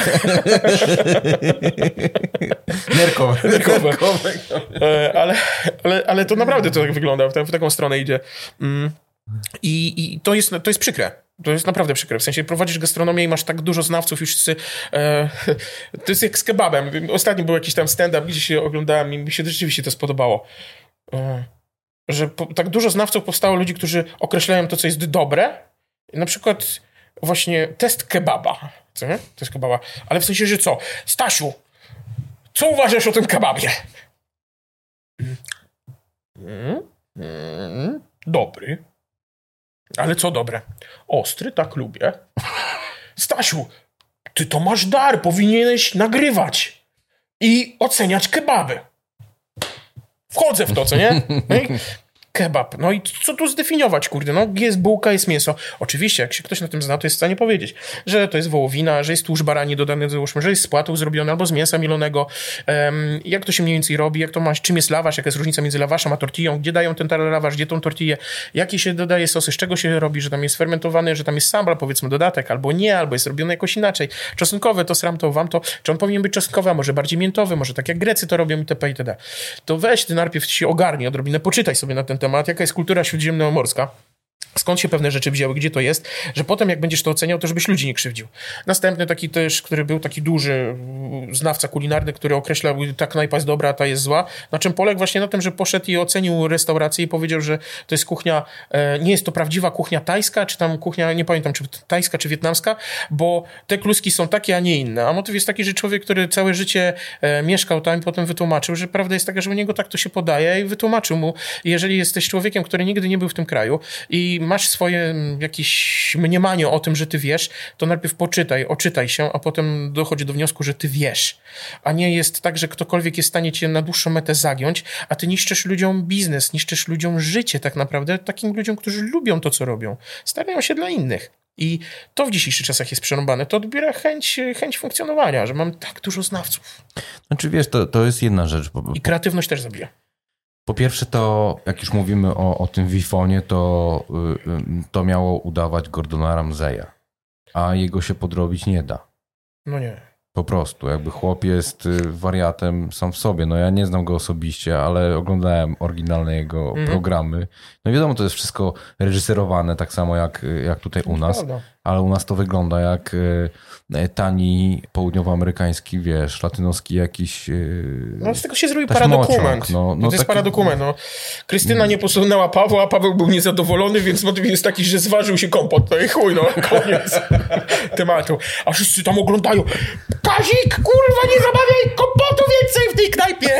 Nerkowe. Nerkowe. ale, ale, ale to naprawdę to tak wygląda, w, w taką stronę idzie. Mm. I, I to jest, to jest przykre. To jest naprawdę przykre. W sensie prowadzisz gastronomię i masz tak dużo znawców już wszyscy... E, to jest jak z kebabem. Ostatnio był jakiś tam stand-up, gdzie się oglądałem i mi się rzeczywiście to spodobało. E, że po, tak dużo znawców powstało ludzi, którzy określają to, co jest dobre. Na przykład właśnie test kebaba. Co nie? Test kebaba. Ale w sensie, że co? Stasiu, co uważasz o tym kebabie? Mm, mm, dobry. Ale co dobre? Ostry, tak lubię. Stasiu, ty to masz dar, powinieneś nagrywać i oceniać kebaby. Wchodzę w to, co nie? No i kebab. No i co tu zdefiniować, kurde? No jest bułka, jest mięso. Oczywiście, jak się ktoś na tym zna, to jest w stanie powiedzieć, że to jest wołowina, że jest tłuszcz barani dodany, załóżmy, że jest z płatów zrobiony albo z mięsa mielonego. Um, jak to się mniej więcej robi, jak to masz, czym jest lawasz, jaka jest różnica między lawaszem a tortillą, gdzie dają ten lawasz, gdzie tą tortillę, jakie się dodaje sosy, z czego się robi, że tam jest fermentowany, że tam jest sambal, powiedzmy dodatek, albo nie, albo jest robiony jakoś inaczej. Czosnkowe, to sram, to wam to, czy on powinien być czosnkowy, a może bardziej miętowy, może tak jak Grecy to robią itp. itd. To weź ty najpierw się ogarnij odrobinę, poczytaj sobie na ten temat, jaka jest kultura śródziemnomorska, skąd się pewne rzeczy wzięły, gdzie to jest, że potem jak będziesz to oceniał, to żebyś ludzi nie krzywdził. Następny taki też, który był taki duży znawca kulinarny, który określał, ta knajpa jest dobra, a ta jest zła, na czym poległ właśnie na tym, że poszedł i ocenił restaurację i powiedział, że to jest kuchnia, nie jest to prawdziwa kuchnia tajska, czy tam kuchnia, nie pamiętam, czy tajska, czy wietnamska, bo te kluski są takie, a nie inne. A motyw jest taki, że człowiek, który całe życie mieszkał tam i potem wytłumaczył, że prawda jest taka, że u niego tak to się podaje i wytłumaczył mu, jeżeli jesteś człowiekiem, który nigdy nie był w tym kraju i masz swoje jakieś mniemanie o tym, że ty wiesz, to najpierw poczytaj, oczytaj się, a potem dochodzi do wniosku, że ty wiesz. A nie jest tak, że ktokolwiek jest w stanie cię na dłuższą metę zagiąć, a ty niszczysz ludziom biznes, niszczysz ludziom życie tak naprawdę, takim ludziom, którzy lubią to, co robią. Starają się dla innych. I to w dzisiejszych czasach jest przerąbane. To odbiera chęć, chęć funkcjonowania, że mam tak dużo znawców. Znaczy wiesz, to, to jest jedna rzecz. I kreatywność też zabija. Po pierwsze to, jak już mówimy o, o tym wifonie, to, to miało udawać Gordona Ramsaya, a jego się podrobić nie da. No nie. Po prostu, jakby chłop jest wariatem sam w sobie. No ja nie znam go osobiście, ale oglądałem oryginalne jego mm. programy. No wiadomo, to jest wszystko reżyserowane, tak samo jak, jak tutaj u nas. Prawda. ale u nas to wygląda jak e, tani południowoamerykański, wiesz, latynoski jakiś e, No z tego się zrobił paradokument. No, no, no to jest taki... paradokument. No. Krystyna nie posunęła Pawła, a Paweł był niezadowolony, więc motyw jest taki, że zważył się kompot. No i chuj, no, koniec tematu. A wszyscy tam oglądają. Kazik, kurwa, nie zamawiaj kompotu więcej w tej knajpie!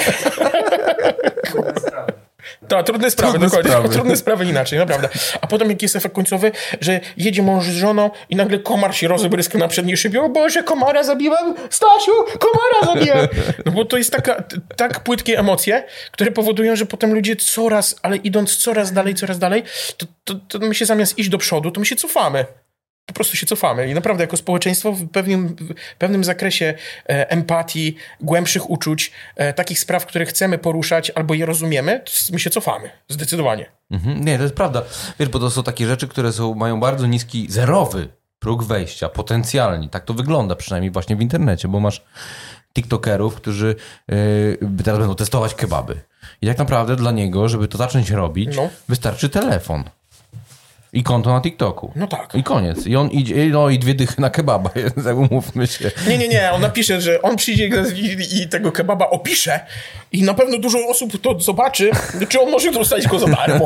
Tak, trudne sprawy, trudne dokładnie. Sprawy. Trudne sprawy inaczej, naprawdę. A potem jaki jest efekt końcowy, że jedzie mąż z żoną i nagle komar się rozbryska na przedniej szybie. O Boże, komara zabiłem! Stasiu, komara zabiłem! No bo to jest taka, tak płytkie emocje, które powodują, że potem ludzie coraz, ale idąc coraz dalej, coraz dalej, to, to, to my się zamiast iść do przodu, to my się cofamy. Po prostu się cofamy i naprawdę jako społeczeństwo w pewnym, w pewnym zakresie e, empatii, głębszych uczuć, e, takich spraw, które chcemy poruszać albo je rozumiemy, to my się cofamy. Zdecydowanie. Mhm. Nie, to jest prawda. Wiesz, bo to są takie rzeczy, które są, mają bardzo niski, zerowy próg wejścia, potencjalnie. Tak to wygląda przynajmniej właśnie w internecie, bo masz tiktokerów, którzy yy, teraz będą testować kebaby. I tak naprawdę dla niego, żeby to zacząć robić, no. wystarczy telefon. I konto na TikToku. No tak. I koniec. I on idzie, no i dwie dychy na kebaba, umówmy się. Nie, nie, nie. On napisze, że on przyjdzie i, i tego kebaba opisze i na pewno dużo osób to zobaczy, czy on może dostać go za darmo.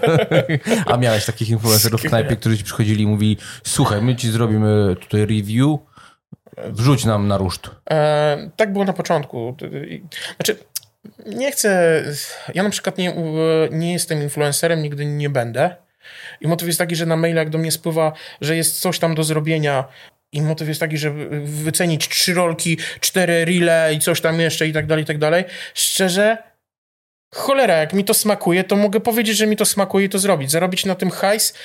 A miałeś takich influencerów w knajpie, którzy ci przychodzili i mówili, słuchaj, my ci zrobimy tutaj review, wrzuć nam na ruszt. E, tak było na początku. Znaczy, nie chcę... Ja na przykład nie, nie jestem influencerem, nigdy nie będę. I motyw jest taki, że na mailach do mnie spływa, że jest coś tam do zrobienia i motyw jest taki, że wycenić trzy rolki, cztery reele i coś tam jeszcze i tak dalej, i tak dalej. Szczerze, cholera, jak mi to smakuje, to mogę powiedzieć, że mi to smakuje i to zrobić. Zarobić na tym hajs.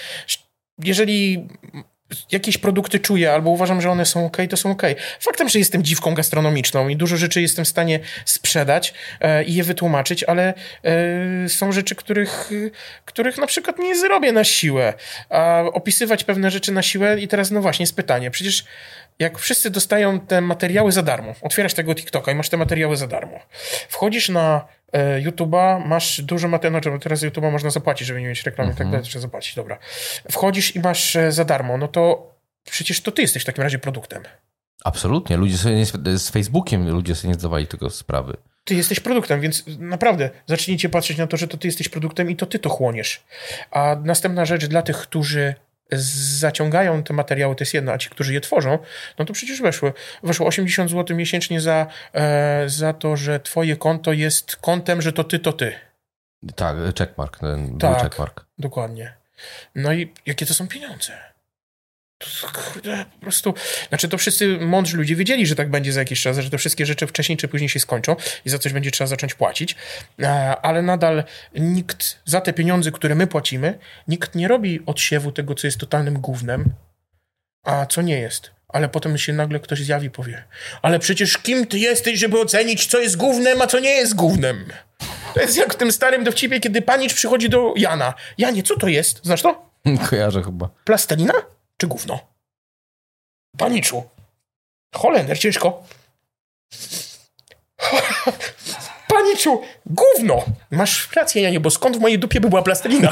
Jeżeli jakieś produkty czuję albo uważam, że one są okej, to są okej. Faktem, że jestem dziwką gastronomiczną i dużo rzeczy jestem w stanie sprzedać e, i je wytłumaczyć, ale e, są rzeczy, których, których na przykład nie zrobię na siłę. A opisywać pewne rzeczy na siłę i teraz no właśnie jest pytanie. Przecież jak wszyscy dostają te materiały za darmo, otwierasz tego TikToka i masz te materiały za darmo. Wchodzisz na e, YouTube'a, masz dużo materiałów, no, teraz YouTube'a można zapłacić, żeby nie mieć reklamy, mhm. tak dalej, trzeba zapłacić, dobra. Wchodzisz i masz e, za darmo, no to przecież to ty jesteś w takim razie produktem. Absolutnie. Ludzie sobie nie, z Facebookiem ludzie sobie nie zdawali tego sprawy. Ty jesteś produktem, więc naprawdę zacznijcie patrzeć na to, że to ty jesteś produktem i to ty to chłoniesz. A następna rzecz dla tych, którzy zaciągają te materiały, to jest jedno, a ci, którzy je tworzą, no to przecież weszło. Weszło osiemdziesiąt złotych miesięcznie za, e, za to, że twoje konto jest kontem, że to ty, to ty. Tak, checkmark, ten tak, był checkmark. Dokładnie. No i jakie to są pieniądze? To, kurde, po prostu, znaczy to wszyscy mądrzy ludzie wiedzieli, że tak będzie za jakiś czas, że te wszystkie rzeczy wcześniej czy później się skończą i za coś będzie trzeba zacząć płacić, ale nadal nikt za te pieniądze, które my płacimy, nikt nie robi odsiewu tego, co jest totalnym gównem, a co nie jest. Ale potem się nagle ktoś zjawi i powie, ale przecież kim ty jesteś, żeby ocenić, co jest gównem, a co nie jest gównem? To jest jak w tym starym dowcipie, kiedy panicz przychodzi do Jana. Janie, co to jest? Znasz to? Kojarzę chyba. Plastelina? Czy gówno? Paniczu. Holender, ciężko. Paniczu, gówno. Masz rację, Janie, bo skąd w mojej dupie by była plastelina?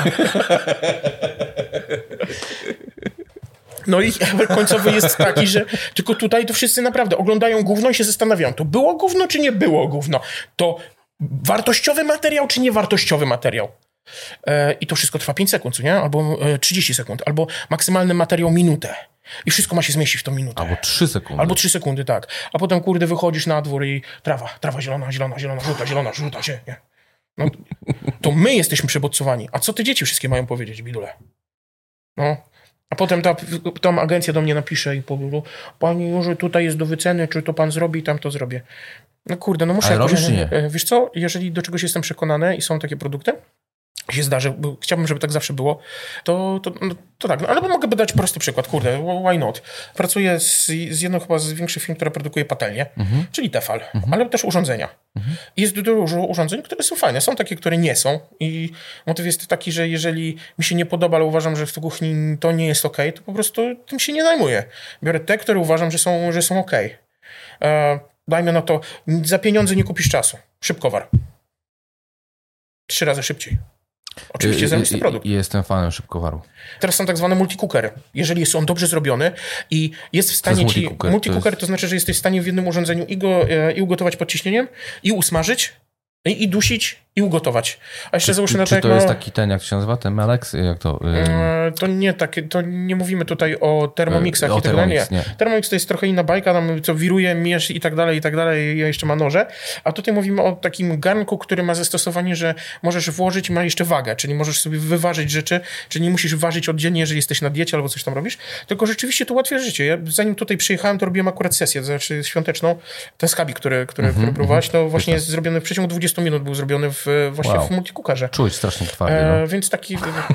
No i końcowy jest taki, że tylko tutaj to wszyscy naprawdę oglądają gówno i się zastanawiają, to było gówno, czy nie było gówno? To wartościowy materiał, czy niewartościowy materiał? I to wszystko trwa pięć sekund, nie? Albo trzydzieści sekund, albo maksymalny materiał minutę. I wszystko ma się zmieścić w tą minutę. Albo trzy sekundy. Albo trzy sekundy, tak. A potem, kurde, wychodzisz na dwór i trawa, trawa zielona, zielona, zielona, żółta, zielona, żółta się, nie? No, to my jesteśmy przebodźcowani. A co te dzieci wszystkie mają powiedzieć, bidule? No. A potem ta, ta agencja do mnie napisze i powie, panie Jurzy, tutaj jest do wyceny, czy to pan zrobi, tam to zrobię. No kurde, no muszę... Ale robisz, czy nie? Wiesz co, jeżeli do czegoś jestem przekonany i są takie produkty, się zdarzy, bo chciałbym, żeby tak zawsze było, to, to, no, to tak. No, ale mogę dać prosty przykład, kurde, why not? Pracuję z, z jedną chyba z większych firm, która produkuje patelnie, mhm. czyli Tefal, mhm. ale też urządzenia. Mhm. Jest dużo urządzeń, które są fajne. Są takie, które nie są i motyw jest taki, że jeżeli mi się nie podoba, ale uważam, że w tej kuchni to nie jest okej, to po prostu tym się nie zajmuję. Biorę te, które uważam, że są, że są okej. E, dajmy na to, za pieniądze nie kupisz czasu. Szybkowar. Trzy razy szybciej. Oczywiście zajebisty produkt. I jestem fanem szybkowaru. Teraz są tak zwane multicooker. Jeżeli jest on dobrze zrobiony i jest w stanie jest ci... multicooker? Multicooker to, jest... to znaczy, że jesteś w stanie w jednym urządzeniu i go e, i ugotować pod ciśnieniem, i usmażyć, i, i dusić, i ugotować. A jeszcze załóżmy na to, Czy jak to jest ma... taki ten, jak się nazywa, ten Melex? Jak to? Ym... E, to nie takie, to nie mówimy tutaj o Thermomixach o i tak dalej. Thermomix, nie. Thermomix to jest trochę inna bajka, tam co wiruje, miesz i tak dalej, i tak dalej, i jeszcze ma noże. A tutaj mówimy o takim garnku, który ma zastosowanie, że możesz włożyć, ma jeszcze wagę, czyli możesz sobie wyważyć rzeczy, czyli nie musisz ważyć oddzielnie, jeżeli jesteś na diecie albo coś tam robisz, tylko rzeczywiście to ułatwia życie. Ja zanim tutaj przyjechałem, to robiłem akurat sesję, to znaczy świąteczną. Ten skabi, który, który, mm-hmm, który próbowałeś, to właśnie jest zrobiony w przeciągu dwudziestu minut, był zrobiony w, właśnie wow. w multicookerze. Czuć strasznie twardy. No. E, więc taki...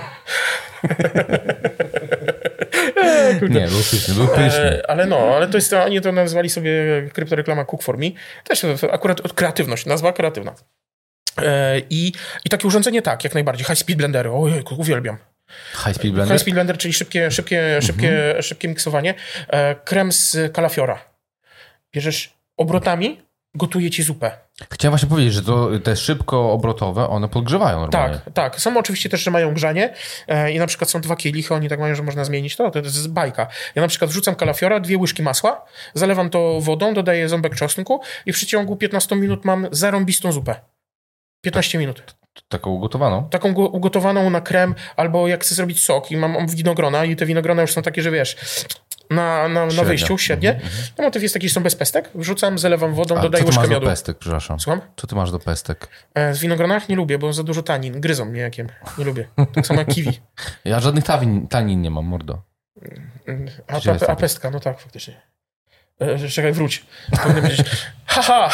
Nie, był pyszny, był pyszny. E, ale no, ale to jest, oni to nazwali sobie kryptoreklama Cook for Me. Też akurat kreatywność, nazwa kreatywna. E, i, I takie urządzenie tak, jak najbardziej. High speed blendery, ojej, uwielbiam. High speed blender? High speed blender, czyli szybkie, szybkie, szybkie, mhm. szybkie miksowanie. E, krem z kalafiora. Bierzesz obrotami, gotuje ci zupę. Chciałem właśnie powiedzieć, że to te szybko obrotowe, one podgrzewają normalnie. Tak, tak. Są oczywiście też, że mają grzanie e, i na przykład są dwa kielichy, oni tak mają, że można zmienić to, to jest bajka. Ja na przykład wrzucam kalafiora, dwie łyżki masła, zalewam to wodą, dodaję ząbek czosnku i w przeciągu piętnastu minut mam zarąbistą zupę. piętnaście minut. Taką ugotowaną? Taką ugotowaną na krem, albo jak chcę zrobić sok i mam winogrona i te winogrona już są takie, że wiesz... Na, na, na wyjściu, średnie. Mm-hmm. No motyw jest taki, że są bez pestek. Wrzucam, zalewam wodą, A dodaję łyżkę miodu. Co ty masz do pestek, przepraszam? Słucham? Co ty masz do pestek? E, z winogronach nie lubię, bo za dużo tanin. Gryzą mnie jakiem. Nie lubię. Tak samo jak kiwi. Ja żadnych tanin, tanin nie mam, mordo. A, a, a pestka, no tak, faktycznie. E, czekaj, wróć. Powinien powiedzieć, haha!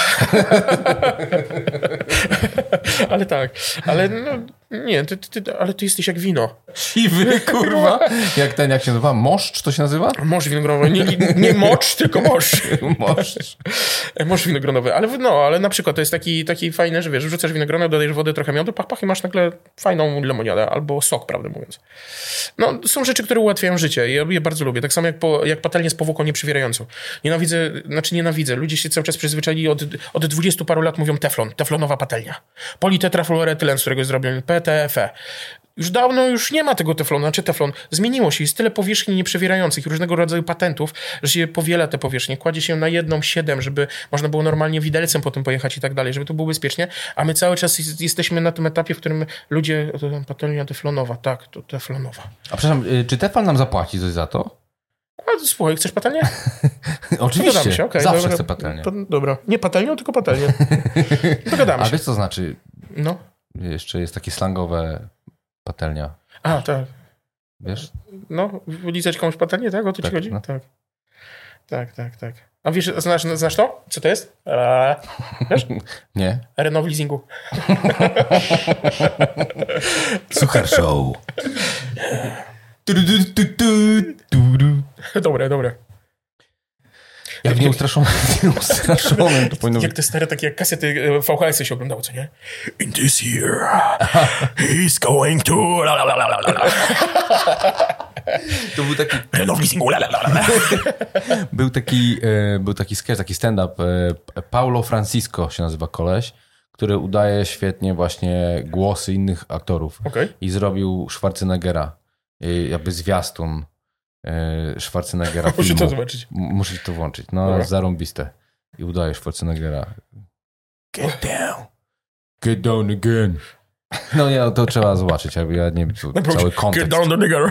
Ale tak. Ale no, nie, ty, ty, ty, ale ty jesteś jak wino. Siwy, kurwa. Jak ten, jak się nazywa? Moszcz to się nazywa? Morz winogronowy. Nie, nie, nie mocz, tylko morz. Morz. Morz winogronowy. Ale no, ale na przykład to jest taki, taki fajny, że wiesz, wrzucasz winogronę, dodajesz wody, trochę miodu, pach, pach i masz nagle fajną lemoniadę albo sok, prawdę mówiąc. No, są rzeczy, które ułatwiają życie i ja je bardzo lubię. Tak samo jak, po, jak patelnię z powłoką nieprzewierającą. Nienawidzę, znaczy nienawidzę. Ludzie się cały czas przyzwyczaili od, od dwudziestu paru lat mówią teflon, teflonowa patelnia. Politetrafluoretylen, z którego jest zrobiony P T F E. Już dawno już nie ma tego teflonu, znaczy teflon. Zmieniło się, jest tyle powierzchni nieprzewierających i różnego rodzaju patentów, że się powiela te powierzchnie, kładzie się na jedną siedem, żeby można było normalnie widelcem po tym pojechać i tak dalej, żeby to było bezpiecznie, a my cały czas jest, jesteśmy na tym etapie, w którym ludzie, to patelnia teflonowa, tak, to teflonowa. A przepraszam, czy Tefal nam zapłaci coś za to? A słuchaj, chcesz patelnię? Oczywiście, się. Okay, zawsze dobra, chcę patelnię. To, dobra, nie patelnią, tylko patelnię. Dogadamy się. A wiesz co znaczy? No. Jeszcze jest takie slangowe patelnia. A, tak. Wiesz? No, lizać komuś patelnię, tak? O to tak, ci chodzi? No. Tak. Tak, tak, tak. A wiesz, znasz, znasz to? Co to jest? Eee, wiesz? Nie. Renault w leasingu. Suchar Show. Dobre, dobre. Jak nieustraszonym, nieustraszonym to powinno Jak być. te stare takie jak kasety V H S-y się oglądało, co nie? In this year, he's going to... To był taki... Renault w leasingu. Był taki, e, był taki sketch, taki stand-up. E, Paulo Francisco się nazywa koleś, który udaje świetnie właśnie głosy innych aktorów. Okay. I zrobił Schwarzeneggera. E, jakby zwiastun e, Schwarzeneggera Muszę filmu. to zobaczyć. M- Muszę to włączyć. No, Dobra. zarąbiste. I udaje Schwarzeneggera. Get down. Get down again. No nie, no, to trzeba zobaczyć. Ja ja nie wiem, tu cały kontekst. Get down the nigger.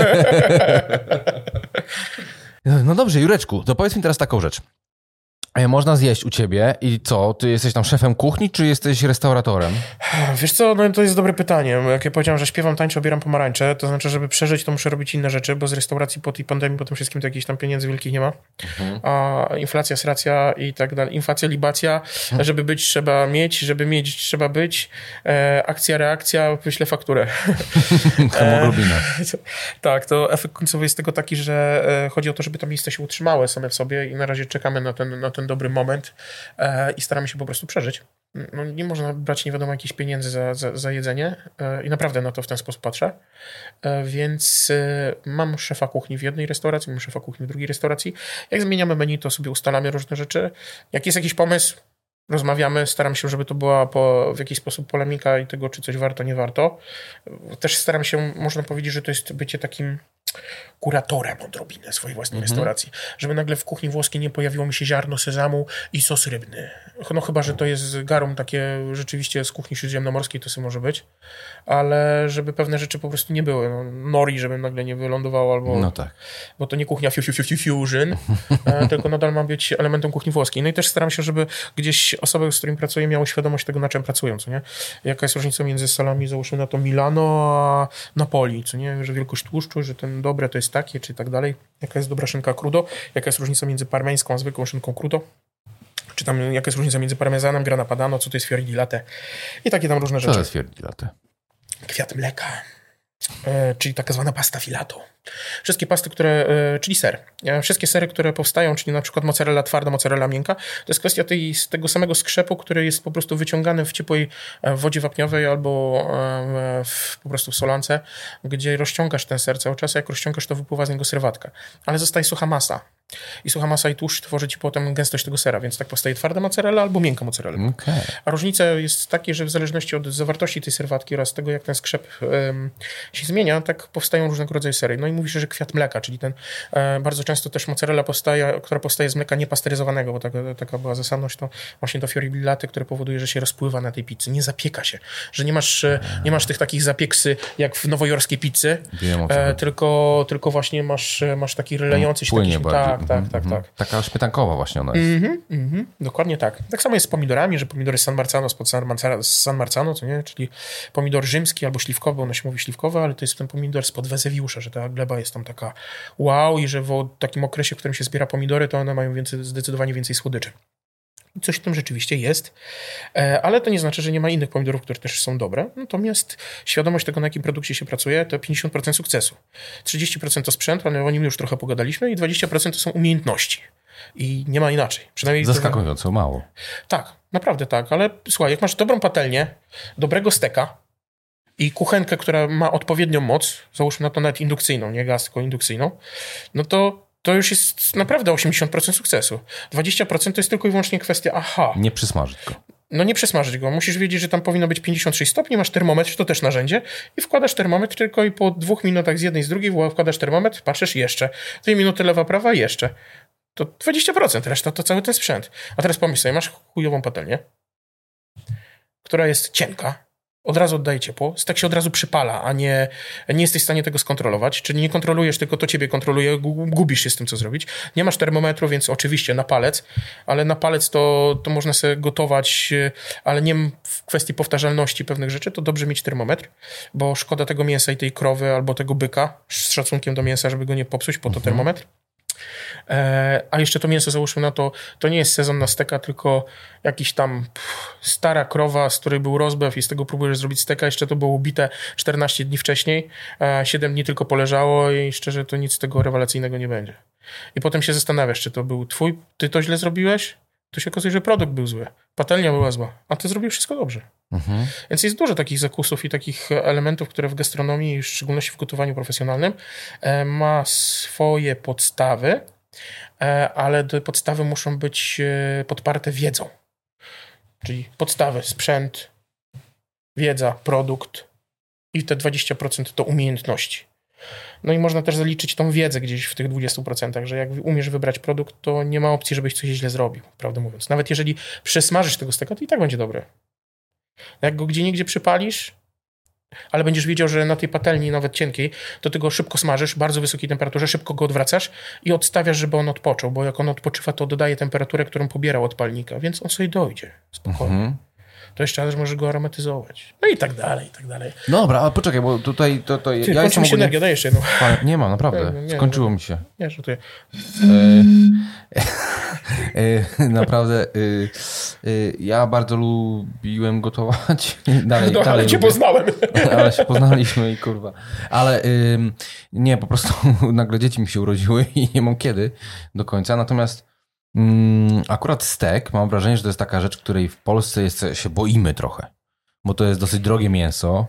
No dobrze, Jureczku, to powiedz mi teraz taką rzecz. Można zjeść u ciebie i co? Ty jesteś tam szefem kuchni, czy jesteś restauratorem? Wiesz co, no to jest dobre pytanie. Jak ja powiedziałem, że śpiewam, tańczę, obieram pomarańcze, to znaczy, żeby przeżyć, to muszę robić inne rzeczy, bo z restauracji po tej pandemii, po tym wszystkim, to jakichś tam pieniędzy wielkich nie ma. Mhm. A inflacja, sracja i tak dalej. Inflacja, libacja. Mhm. Żeby być, trzeba mieć. Żeby mieć, trzeba być. E, akcja, reakcja, wyślę fakturę. Hemoglobina. E, tak, to efekt końcowy jest tego taki, że e, chodzi o to, żeby te miejsca się utrzymały same w sobie i na razie czekamy na ten, na ten dobry moment e, i staramy się po prostu przeżyć. No, nie można brać nie wiadomo jakichś pieniędzy za, za, za jedzenie e, i naprawdę na to w ten sposób patrzę. E, więc e, mam szefa kuchni w jednej restauracji, mam szefa kuchni w drugiej restauracji. Jak zmieniamy menu, to sobie ustalamy różne rzeczy. Jak jest jakiś pomysł, Rozmawiamy, staram się, żeby to była po, w jakiś sposób polemika i tego, czy coś warto, nie warto. Też staram się, można powiedzieć, że to jest bycie takim kuratorem odrobinę swojej własnej mm-hmm. restauracji. Żeby nagle w kuchni włoskiej nie pojawiło mi się ziarno sezamu i sos rybny. No chyba, że to jest garum takie rzeczywiście z kuchni śródziemnomorskiej, to sobie może być. Ale żeby pewne rzeczy po prostu nie były. No, nori, żeby nagle nie wylądowało albo... No tak. Bo to nie kuchnia fiu, fiu, fiu, fiu, fusion, tylko nadal ma być elementem kuchni włoskiej. No i też staram się, żeby gdzieś osoby, z którymi pracuję, miały świadomość tego, na czym pracują, co nie? Jaka jest różnica między salami, załóżmy na to Milano, a Napoli, co nie? Że wielkość tłuszczu, że ten dobre to jest takie, czy tak dalej. Jaka jest dobra szynka crudo? Jaka jest różnica między parmeńską a zwykłą szynką crudo? Czy tam jaka jest różnica między parmezanem, grana padano, co to jest fiori di latte? I takie tam różne rzeczy. Co jest fiori di latte? Kwiat mleka. E, czyli taka zwana pasta filato. Wszystkie pasty, które, e, czyli ser. E, wszystkie sery, które powstają, czyli na przykład mozzarella twarda, mozzarella miękka, to jest kwestia tej, tego samego skrzepu, który jest po prostu wyciągany w ciepłej wodzie wapniowej albo e, w, po prostu w solance, gdzie rozciągasz ten ser cały czas, a jak rozciągasz, to wypływa z niego serwatka. Ale zostaje sucha masa. I sucha masa i tłuszcz tworzy ci potem gęstość tego sera, więc tak powstaje twarda mozzarella albo miękka mozzarella. Okay. A różnica jest taka, że w zależności od zawartości tej serwatki oraz tego, jak ten skrzep um, się zmienia, tak powstają różnego rodzaju sery. No i mówi się, że kwiat mleka, czyli ten e, bardzo często też mozzarella powstaje, która powstaje z mleka niepasteryzowanego, bo taka, taka była zasadność, to właśnie to fiori di latte, które powoduje, że się rozpływa na tej pizzy, nie zapieka się, że nie masz, nie masz tych takich zapieksy jak w nowojorskiej pizzy, Wiem, e, tylko, tylko właśnie masz, masz taki rylejący się płynie taki, bardziej. tak, tak, tak, mm-hmm. tak. Taka śmietankowa właśnie ona jest. Mm-hmm, mm-hmm, dokładnie tak. Tak samo jest z pomidorami, że pomidory San Marzano spod San Marzano, San Marzano, co nie? Czyli pomidor rzymski albo śliwkowy, ono się mówi śliwkowy, ale to jest ten pomidor spod Wezewiusza, że ta gleba jest tam taka wow i że w takim okresie, w którym się zbiera pomidory, to one mają więcej, zdecydowanie więcej słodyczy. Coś w tym rzeczywiście jest, ale to nie znaczy, że nie ma innych pomidorów, które też są dobre. Natomiast świadomość tego, na jakim produkcie się pracuje, to pięćdziesiąt procent sukcesu. trzydzieści procent to sprzęt, ale o nim już trochę pogadaliśmy i dwadzieścia procent to są umiejętności. I nie ma inaczej. Przynajmniej zaskakująco to... mało. Tak, naprawdę tak, ale słuchaj, jak masz dobrą patelnię, dobrego steka i kuchenkę, która ma odpowiednią moc, załóżmy na to nawet indukcyjną, nie gaz, tylko indukcyjną, no to to już jest naprawdę osiemdziesiąt procent sukcesu. dwadzieścia procent to jest tylko i wyłącznie kwestia aha. Nie przysmażyć go. No nie przesmażyć go. Musisz wiedzieć, że tam powinno być pięćdziesiąt sześć stopni, masz termometr, to też narzędzie i wkładasz termometr tylko i po dwóch minutach z jednej, z drugiej wkładasz termometr, patrzysz jeszcze. Dwie minuty lewa, prawa, jeszcze. To dwadzieścia procent, reszta to cały ten sprzęt. A teraz pomyśl sobie, masz chujową patelnię, która jest cienka, od razu oddaje ciepło, stek się od razu przypala, a nie, nie jesteś w stanie tego skontrolować, czyli nie kontrolujesz, tylko to ciebie kontroluje, gubisz się z tym, co zrobić. Nie masz termometru, więc oczywiście na palec, ale na palec to, to można sobie gotować, ale nie w kwestii powtarzalności pewnych rzeczy, to dobrze mieć termometr, bo szkoda tego mięsa i tej krowy albo tego byka, z szacunkiem do mięsa, żeby go nie popsuć, po to mhm. termometr. E, a jeszcze to mięso, załóżmy na to, to nie jest sezon na steka, tylko jakiś tam pff, stara krowa, z której był rozbew i z tego próbujesz zrobić steka, jeszcze to było ubite czternaście dni wcześniej, a siedem dni tylko poleżało i szczerze to nic z tego rewelacyjnego nie będzie. I potem się zastanawiasz, czy to był twój, ty to źle zrobiłeś? To się okazuje, że produkt był zły, patelnia była zła, a ty zrobiłeś wszystko dobrze. Mhm. Więc jest dużo takich zakusów i takich elementów, które w gastronomii, w szczególności w gotowaniu profesjonalnym, ma swoje podstawy, ale te podstawy muszą być podparte wiedzą. Czyli podstawy, sprzęt, wiedza, produkt i te dwadzieścia procent to umiejętności. No i można też zaliczyć tą wiedzę gdzieś w tych dwudziestu procentach, że jak umiesz wybrać produkt, to nie ma opcji, żebyś coś źle zrobił, prawdę mówiąc. Nawet jeżeli przesmażysz tego steka, to i tak będzie dobre. Jak go gdzieniegdzie przypalisz, ale będziesz wiedział, że na tej patelni, nawet cienkiej, to ty go szybko smażysz, bardzo wysokiej temperaturze, szybko go odwracasz i odstawiasz, żeby on odpoczął, bo jak on odpoczywa, to dodaje temperaturę, którą pobierał od palnika, więc on sobie dojdzie spokojnie. Mhm. To jeszcze czas, może go aromatyzować. No i tak dalej, i tak dalej. Dobra, ale poczekaj, bo tutaj... To, to, Ty, ja kończy mi się energię, daj jeszcze jedną. Nie mam, naprawdę. Nie, nie, Skończyło nie, mi się. Nie, żartuję. E, e, naprawdę e, e, ja bardzo lubiłem gotować. Dalej, no, dalej ale cię lubię. poznałem. Ale się poznaliśmy i kurwa. Ale e, nie, po prostu nagle dzieci mi się urodziły i nie mam kiedy do końca. Natomiast akurat stek, mam wrażenie, że to jest taka rzecz, której w Polsce jest, się boimy trochę, bo to jest dosyć drogie mięso.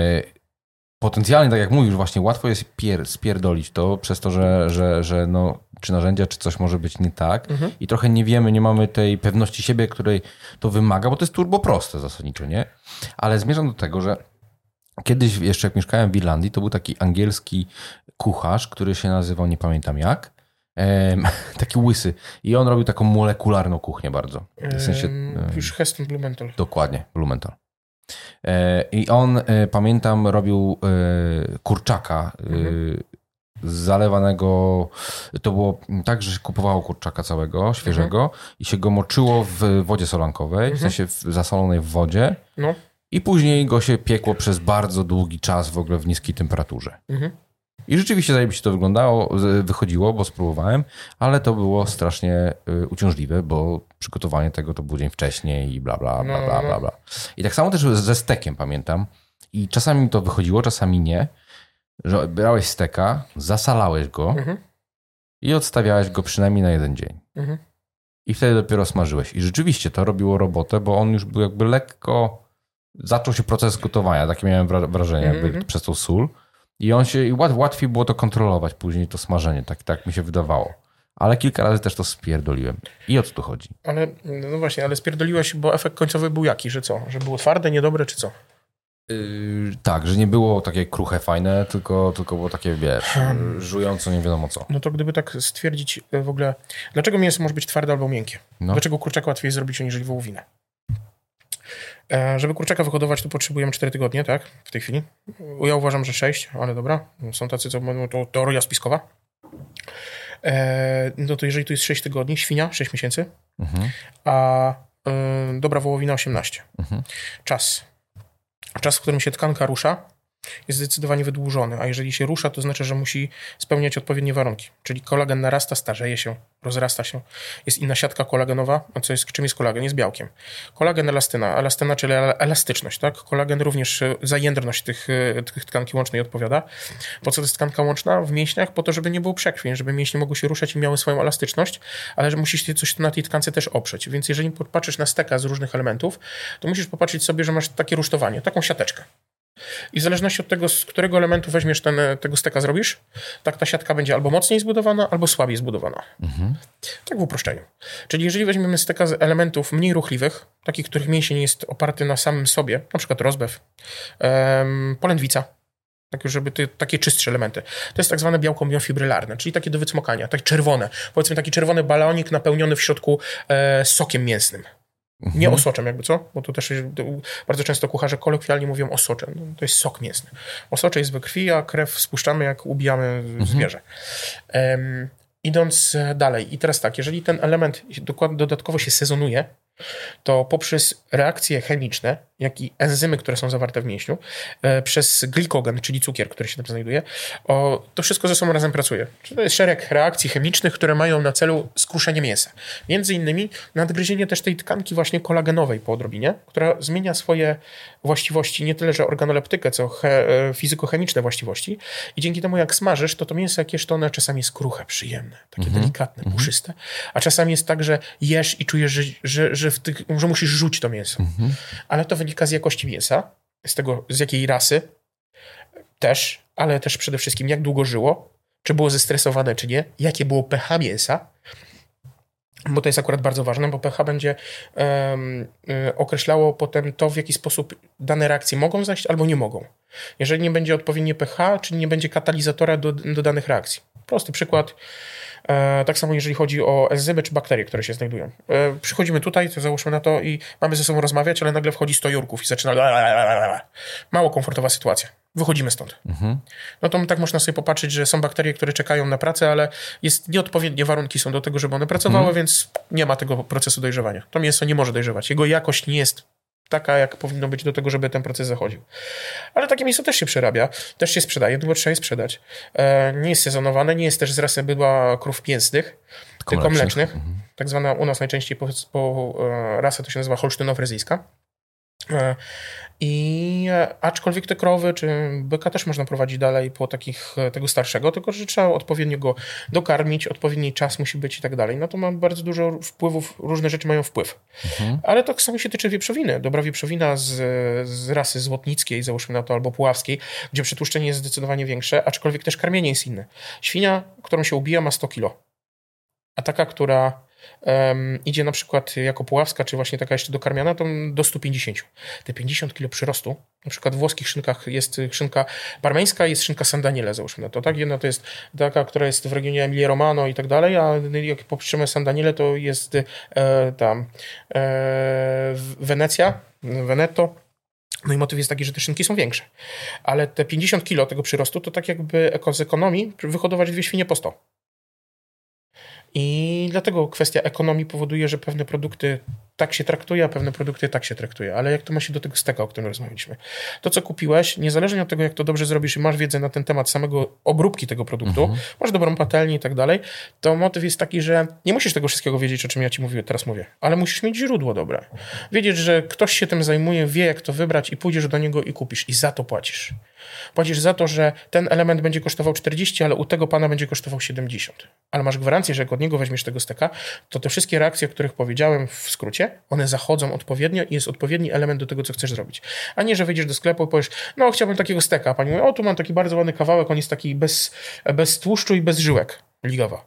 Potencjalnie, tak jak mówisz, właśnie łatwo jest pier, spierdolić to przez to, że, że, że no, czy narzędzia, czy coś może być nie tak Mhm. i trochę nie wiemy, nie mamy tej pewności siebie, której to wymaga, bo to jest turbo proste zasadniczo, nie? Ale zmierzam do tego, że kiedyś jeszcze jak mieszkałem w Irlandii, to był taki angielski kucharz, który się nazywał, nie pamiętam jak, em, taki łysy i on robił taką molekularną kuchnię bardzo. W sensie, Ym, em, już Heston Blumenthal. Dokładnie, Blumenthal. E, I on, e, pamiętam, robił e, kurczaka e, Mhm. zalewanego, to było tak, że się kupowało kurczaka całego, świeżego i się go moczyło w wodzie solankowej, w Mhm. sensie w, zasolonej w wodzie No. i później go się piekło przez bardzo długi czas w ogóle w niskiej temperaturze. Mhm. I rzeczywiście zajebiście to wyglądało, z- wychodziło, bo spróbowałem, ale to było strasznie y, uciążliwe, bo przygotowanie tego to był dzień wcześniej i bla, bla, bla, No, bla, no. bla, bla. I tak samo też ze stekiem pamiętam. I czasami mi to wychodziło, czasami nie, że brałeś steka, zasalałeś go Mhm. i odstawiałeś go przynajmniej na jeden dzień. Mhm. I wtedy dopiero smażyłeś. I rzeczywiście to robiło robotę, bo on już był jakby lekko... Zaczął się proces gotowania, takie miałem wra- wrażenie, Mhm, jakby mhm. przez tą sól. I on się, i łat, łatwiej było to kontrolować później, to smażenie, tak, tak mi się wydawało. Ale kilka razy też to spierdoliłem. I o co tu chodzi? Ale, no właśnie, ale spierdoliłeś, bo efekt końcowy był jaki, że co? Że było twarde, niedobre, czy co? Yy, tak, że nie było takie kruche, fajne, tylko, tylko było takie, wiesz, Hmm. żująco nie wiadomo co. No to gdyby tak stwierdzić e, w ogóle, dlaczego mięso może być twarde albo miękkie? No. Dlaczego kurczaka łatwiej zrobić aniżeli wołowinę? E, żeby kurczaka wyhodować, to potrzebujemy cztery tygodnie, tak? W tej chwili. Ja uważam, że sześć, ale dobra. Są tacy, co mówią, to teoria spiskowa. E, no to jeżeli to jest sześć tygodni, świnia sześć miesięcy, Mhm. a e, dobra wołowina osiemnaście. Mhm. Czas. Czas, w którym się tkanka rusza, jest zdecydowanie wydłużony, a jeżeli się rusza, to znaczy, że musi spełniać odpowiednie warunki. Czyli kolagen narasta, starzeje się, rozrasta się. Jest inna siatka kolagenowa. A co jest, czym jest kolagen? Jest białkiem. Kolagen, elastyna. Elastyna, czyli elastyczność. Tak? Kolagen również e, za jędrność tych, e, tych tkanki łącznej odpowiada. Po co to jest tkanka łączna w mięśniach? Po to, żeby nie było przekrwień, żeby mięśnie mogły się ruszać i miały swoją elastyczność, ale że musisz się coś na tej tkance też oprzeć. Więc jeżeli popatrzysz na steka z różnych elementów, to musisz popatrzeć sobie, że masz takie rusztowanie, taką siateczkę. I w zależności od tego, z którego elementu weźmiesz ten, tego steka zrobisz, tak ta siatka będzie albo mocniej zbudowana, albo słabiej zbudowana. Mhm. Tak w uproszczeniu. Czyli jeżeli weźmiemy steka z elementów mniej ruchliwych, takich, których mięsień jest oparty na samym sobie, na przykład rozbew, em, polędwica, tak już żeby te, takie czystsze elementy. To jest tak zwane białko miofibrylarne, czyli takie do wycmokania, tak czerwone. Powiedzmy taki czerwony balonik napełniony w środku e, sokiem mięsnym. Nie osoczem jakby, co? Bo to też to bardzo często kucharze kolokwialnie mówią osocze. No, to jest sok mięsny. Osocze jest we krwi, a krew spuszczamy, jak ubijamy Mhm. zwierzę. Um, idąc dalej. I teraz tak, jeżeli ten element dokład, dodatkowo się sezonuje, to poprzez reakcje chemiczne, jak i enzymy, które są zawarte w mięśniu, e, przez glikogen, czyli cukier, który się tam znajduje, o, to wszystko ze sobą razem pracuje. Czyli to jest szereg reakcji chemicznych, które mają na celu skruszenie mięsa. Między innymi nadgryzienie też tej tkanki właśnie kolagenowej po odrobinie, która zmienia swoje właściwości, nie tyle, że organoleptykę, co he, e, fizykochemiczne właściwości. I dzięki temu, jak smażysz, to to mięso, jak jesz, to one czasami jest kruche, przyjemne, takie Mhm. delikatne, puszyste. A czasami jest tak, że jesz i czujesz, że, że, że, w tych, że musisz rzucić to mięso. Mhm. Ale to wynika z jakości mięsa, z tego, z jakiej rasy też, ale też przede wszystkim jak długo żyło, czy było zestresowane, czy nie, jakie było pH mięsa, bo to jest akurat bardzo ważne, bo pH będzie um, y, określało potem to, w jaki sposób dane reakcje mogą zajść albo nie mogą. Jeżeli nie będzie odpowiednie pH, czyli nie będzie katalizatora do, do danych reakcji. Prosty przykład. E, tak samo jeżeli chodzi o enzymy czy bakterie, które się znajdują. E, przychodzimy tutaj, to załóżmy na to i mamy ze sobą rozmawiać, ale nagle wchodzi sto jurków i zaczyna mało komfortowa sytuacja. Wychodzimy stąd. Mhm. No to tak można sobie popatrzeć, że są bakterie, które czekają na pracę, ale jest nieodpowiednie warunki są do tego, żeby one pracowały, Mhm. więc nie ma tego procesu dojrzewania. To mięso nie może dojrzewać. Jego jakość nie jest taka, jak powinno być do tego, żeby ten proces zachodził. Ale takie mięso też się przerabia, też się sprzedaje, tylko trzeba je sprzedać. E, nie jest sezonowane, nie jest też z rasy bydła krów mięsnych, Tylko tylko mlecznych. mlecznych. Mhm. Tak zwana u nas najczęściej po, po e, rasę to się nazywa holsztyno-fryzyjska. E, I e, aczkolwiek te krowy czy byka też można prowadzić dalej po takich e, tego starszego, tylko że trzeba odpowiednio go dokarmić, odpowiedni czas musi być i tak dalej. No to ma bardzo dużo wpływów, różne rzeczy mają wpływ. Mhm. Ale to samo się tyczy wieprzowiny. Dobra wieprzowina z, z rasy złotnickiej, załóżmy na to, albo puławskiej, gdzie przetłuszczenie jest zdecydowanie większe, aczkolwiek też karmienie jest inne. Świnia, którą się ubija, ma sto kilo. a taka, która um, idzie na przykład jako puławska, czy właśnie taka jeszcze dokarmiana, to do stu pięćdziesięciu. Te pięćdziesiąt kilo przyrostu, na przykład w włoskich szynkach jest szynka parmeńska, jest szynka San Daniele, załóżmy na to, tak? Jedna to jest taka, która jest w regionie Emilia Romano i tak dalej, a jak popatrzymy San Daniele, to jest e, tam e, Wenecja, Veneto. No i motyw jest taki, że te szynki są większe. Ale te pięćdziesiąt kilo tego przyrostu, to tak jakby eko z ekonomii wyhodować dwie świnie po sto. I dlatego kwestia ekonomii powoduje, że pewne produkty tak się traktuje, a pewne produkty tak się traktuje. Ale jak to ma się do tego steka, o którym rozmawialiśmy? To, co kupiłeś, niezależnie od tego, jak to dobrze zrobisz i masz wiedzę na ten temat samego obróbki tego produktu, mhm. masz dobrą patelnię i tak dalej, to motyw jest taki, że nie musisz tego wszystkiego wiedzieć, o czym ja ci mówię, teraz mówię, ale musisz mieć źródło dobre. Wiedzieć, że ktoś się tym zajmuje, wie, jak to wybrać i pójdziesz do niego i kupisz. I za to płacisz. Płacisz za to, że ten element będzie kosztował czterdzieści, ale u tego pana będzie kosztował siedemdziesiąt. Ale masz gwarancję, że jak od niego weźmiesz tego steka, to te wszystkie reakcje, o których powiedziałem w skrócie, one zachodzą odpowiednio i jest odpowiedni element do tego, co chcesz zrobić. A nie, że wyjdziesz do sklepu i powiesz, no chciałbym takiego steka. A pani mówi, o tu mam taki bardzo ładny kawałek, on jest taki bez, bez tłuszczu i bez żyłek. Ligawa.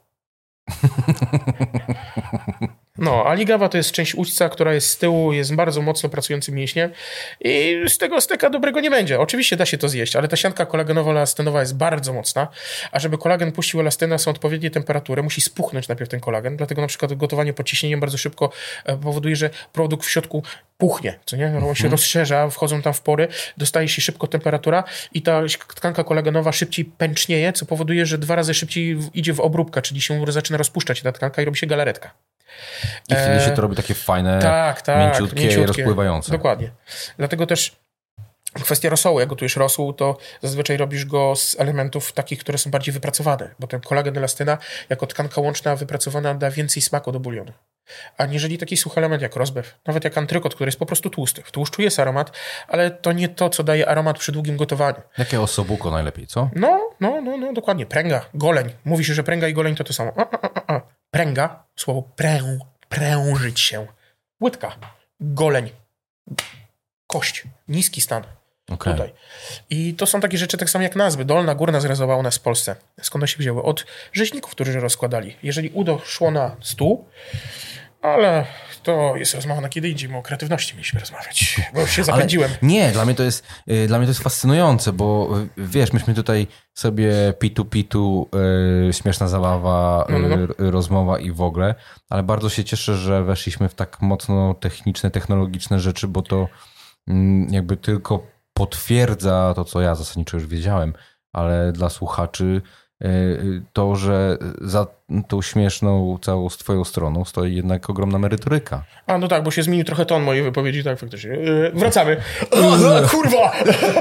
No, a ligawa to jest część udźca, która jest z tyłu, jest bardzo mocno pracującym mięśniem i z tego steka dobrego nie będzie. Oczywiście da się to zjeść, ale ta sianka kolagenowo-elastenowa jest bardzo mocna, a żeby kolagen puścił elastynę, są odpowiednie temperatury, musi spuchnąć najpierw ten kolagen, dlatego na przykład gotowanie pod ciśnieniem bardzo szybko powoduje, że produkt w środku puchnie, co nie? On się mm. rozszerza, wchodzą tam w pory, dostaje się szybko temperatura i ta tkanka kolagenowa szybciej pęcznieje, co powoduje, że dwa razy szybciej idzie w obróbkę, czyli się zaczyna rozpuszczać ta tkanka i robi się galaretka. I wtedy się to robi takie fajne, tak, tak, mięciutkie, mięciutkie i rozpływające. Dokładnie. Dlatego też kwestia rosołu, jak gotujesz rosół, to zazwyczaj robisz go z elementów takich, które są bardziej wypracowane, bo ten kolagen elastyna jako tkanka łączna wypracowana da więcej smaku do bulionu. Aniżeli taki suchy element jak rozbew, nawet jak antrykot, który jest po prostu tłusty. W tłuszczu jest aromat, ale to nie to, co daje aromat przy długim gotowaniu. Jakie osobuko najlepiej, co? No, no, no, no, dokładnie. Pręga, goleń. Mówi się, że pręga i goleń to to samo. A, a, a, a. Pręga, słowo prę, prężyć się. Łydka, goleń, kość, niski stan. Okay. Tutaj. I to są takie rzeczy tak samo jak nazwy. Dolna, górna zrazowa u nas w Polsce. Skąd one się wzięły? Od rzeźników, którzy rozkładali. Jeżeli udo szło na stół, ale to jest rozmowa na kiedy indziej, bo o kreatywności mieliśmy rozmawiać, bo już się zapędziłem. Ale nie, dla mnie to jest dla mnie to jest fascynujące, bo wiesz, myśmy tutaj sobie pitu pitu, yy, śmieszna zabawa, no, no, no. Yy, rozmowa i w ogóle, ale bardzo się cieszę, że weszliśmy w tak mocno techniczne, technologiczne rzeczy, bo to yy, jakby tylko potwierdza to, co ja zasadniczo już wiedziałem, ale dla słuchaczy to, że za tą śmieszną całą twoją stroną stoi jednak ogromna merytoryka. A no tak, bo się zmienił trochę ton mojej wypowiedzi, tak faktycznie. Yy, wracamy. O, kurwa!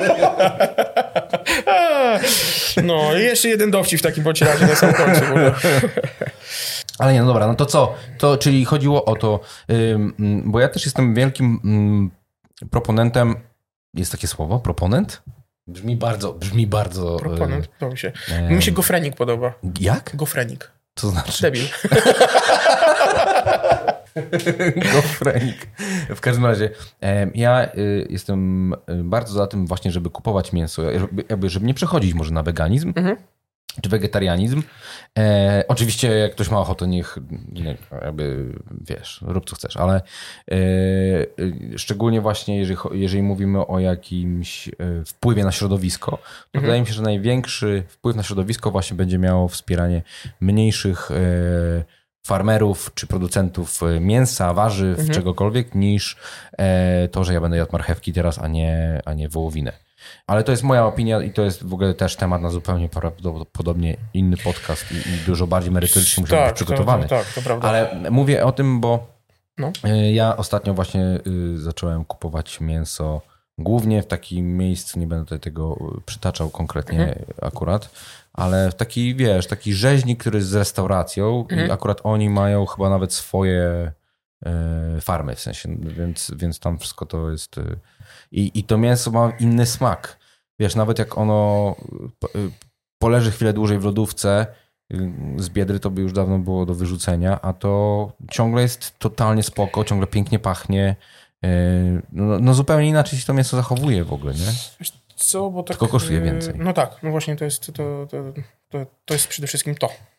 No i jeszcze jeden dowcip w takim bądź razie na sam końcu. Ale nie, no dobra, no to co? To, czyli chodziło o to, yy, bo ja też jestem wielkim yy, proponentem, jest takie słowo, proponent? Brzmi bardzo, brzmi bardzo... Proponent, podoba mi się. E... Mi się gofrenik podoba. Jak? Gofrenik. Co znaczy? Debil. Gofrenik. W każdym razie, ja jestem bardzo za tym właśnie, żeby kupować mięso, żeby, żeby nie przechodzić może na weganizm, mhm. czy wegetarianizm. E, oczywiście jak ktoś ma ochotę, niech nie, jakby, wiesz, rób co chcesz, ale e, szczególnie właśnie jeżeli, jeżeli mówimy o jakimś wpływie na środowisko, to mhm. wydaje mi się, że największy wpływ na środowisko właśnie będzie miało wspieranie mniejszych e, farmerów czy producentów mięsa, warzyw, mhm. czegokolwiek, niż e, to, że ja będę jadł marchewki teraz, a nie, a nie wołowinę. Ale to jest moja opinia i to jest w ogóle też temat na zupełnie prawdopodobnie inny podcast i, i dużo bardziej merytorycznie musiał tak, być przygotowany. To, to, tak, to prawda. Ale mówię o tym, bo no. ja ostatnio właśnie zacząłem kupować mięso głównie w takim miejscu, nie będę tutaj tego przytaczał konkretnie mhm. akurat, ale w taki, wiesz, taki rzeźnik, który jest z restauracją mhm. i akurat oni mają chyba nawet swoje y, farmy, w sensie, więc, więc tam wszystko to jest... Y, I, I to mięso ma inny smak. Wiesz, nawet jak ono poleży chwilę dłużej w lodówce z biedry, to by już dawno było do wyrzucenia, a to ciągle jest totalnie spoko, ciągle pięknie pachnie. No, no zupełnie inaczej się to mięso zachowuje w ogóle, nie? Co, bo tak, tylko kosztuje więcej. No tak, no właśnie to jest, to, to, to, to jest przede wszystkim to.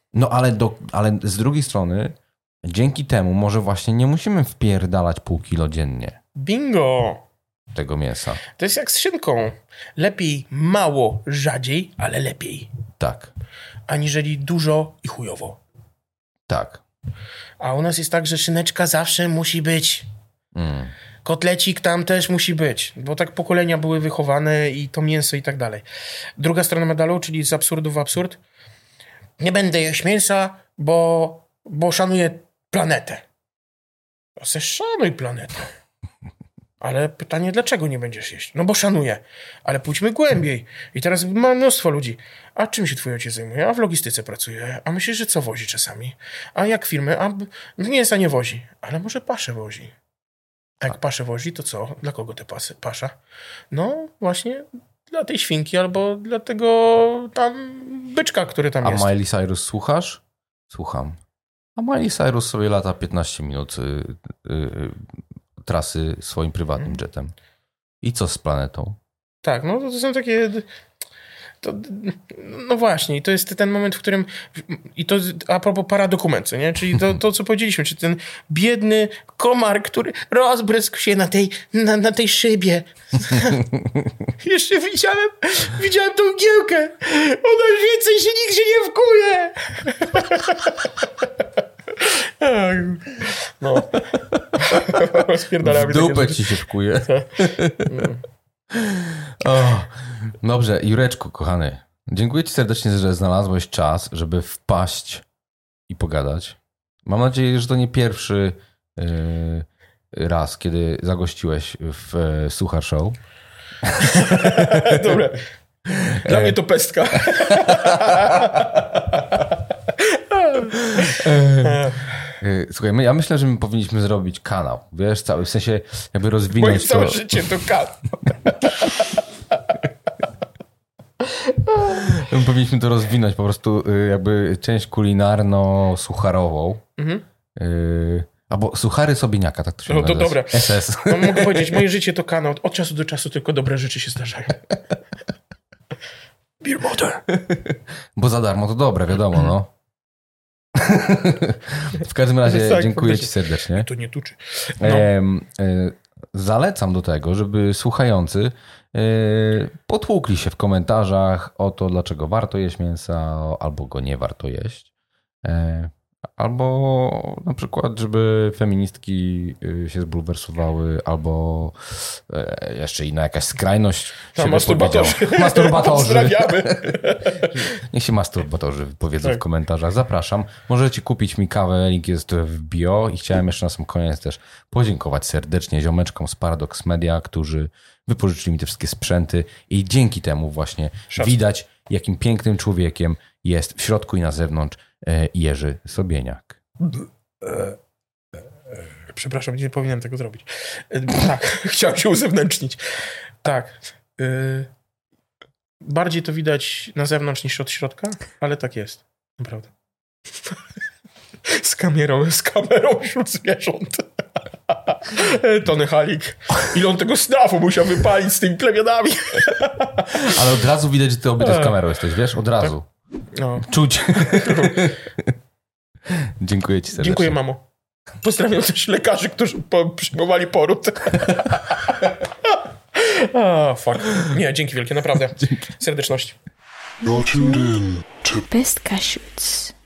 No ale, do, ale z drugiej strony dzięki temu może właśnie nie musimy wpierdalać pół kilo dziennie Bingo! tego mięsa. To jest jak z szynką. Lepiej mało, rzadziej, ale lepiej. Tak, Aniżeli dużo i chujowo. tak. A u nas jest tak, że szyneczka zawsze musi być. Mm. Kotlecik tam też musi być, bo tak pokolenia były wychowane i to mięso i tak dalej. Druga strona medalu, czyli z absurdu w absurd. Nie będę jeść mięsa, bo, bo szanuję planetę. To se szanuj planetę. Ale pytanie, dlaczego nie będziesz jeść? No bo szanuję. Ale pójdźmy głębiej. I teraz ma mnóstwo ludzi. A czym się twój ojciec zajmuje? A w logistyce pracuje. A myślisz, że co wozi czasami? A jak firmy? A mięsa nie wozi. Ale może paszę wozi. A jak paszę wozi, to co? Dla kogo te pasy, pasza? No właśnie dla tej świnki albo dla tego tam byczka, który tam A jest. Miley Cyrus słuchasz? Słucham. A Miley Cyrus sobie lata piętnaście minut y, y, y, trasy swoim prywatnym jetem. I co z planetą? Tak, no to, to są takie... To, no właśnie, i to jest ten moment, w którym... I to a propos paradokument, co nie? Czyli to, to, co powiedzieliśmy, czy ten biedny komar, który rozbryzł się na tej, na, na tej szybie. Jeszcze widziałem, widziałem tą giełkę. Ona już więcej się nigdzie nie wkuje. No. W dupę ci się wkuje. O, dobrze, Jureczku, kochany. Dziękuję ci serdecznie, że znalazłeś czas, żeby wpaść i pogadać. Mam nadzieję, że to nie pierwszy yy, raz, kiedy zagościłeś w yy, Suchar Show. Dobra. Dla mnie to pestka. Słuchaj, my, ja myślę, że my powinniśmy zrobić kanał. Wiesz, cały, w sensie jakby rozwinąć Moje to... całe życie to kanał. My powinniśmy to rozwinąć po prostu jakby część kulinarno-sucharową. Mhm. Y, albo suchary Sobieniaka, tak to się No to dobra. S S. No, mogę powiedzieć, moje życie to kanał. Od czasu do czasu tylko dobre rzeczy się zdarzają. Beer butter. Bo za darmo to dobre, wiadomo, no. W każdym razie tak, dziękuję ci serdecznie. To nie tuczy. No. E, e, zalecam do tego, żeby słuchający e, potłukli się w komentarzach o to, dlaczego warto jeść mięsa, albo go nie warto jeść. E, albo na przykład, żeby feministki się zbulwersowały, albo e, jeszcze inna jakaś skrajność. Tam się masturbatorzy. Masturbatorzy. Pozdrawiamy. Niech się masturbatorzy wypowiedzą tak. w komentarzach. Zapraszam. Możecie kupić mi kawę, link jest w bio i chciałem jeszcze na sam koniec też podziękować serdecznie ziomeczkom z Paradox Media, którzy wypożyczyli mi te wszystkie sprzęty i dzięki temu właśnie Szacun. widać, jakim pięknym człowiekiem jest w środku i na zewnątrz Jerzy Sobieniak. Przepraszam, nie powinienem tego zrobić. Tak, chciałem się uzewnętrznić. Tak. Bardziej to widać na zewnątrz niż od środka, ale tak jest. Naprawdę. Z kamerą, z kamerą wśród zwierząt. Tony Halik. Ile on tego snafu musiał wypalić z tymi plemionami. Ale od razu widać, że ty obyty z kamerą jesteś, wiesz? Od razu. No. Czuć. Dziękuję ci serdecznie. Dziękuję, mamo. Pozdrawiam też lekarzy, którzy po- przyjmowali poród. Ah, fuck. Nie, dzięki wielkie, naprawdę. Dzięki. Serdeczności. Pestka Shoots.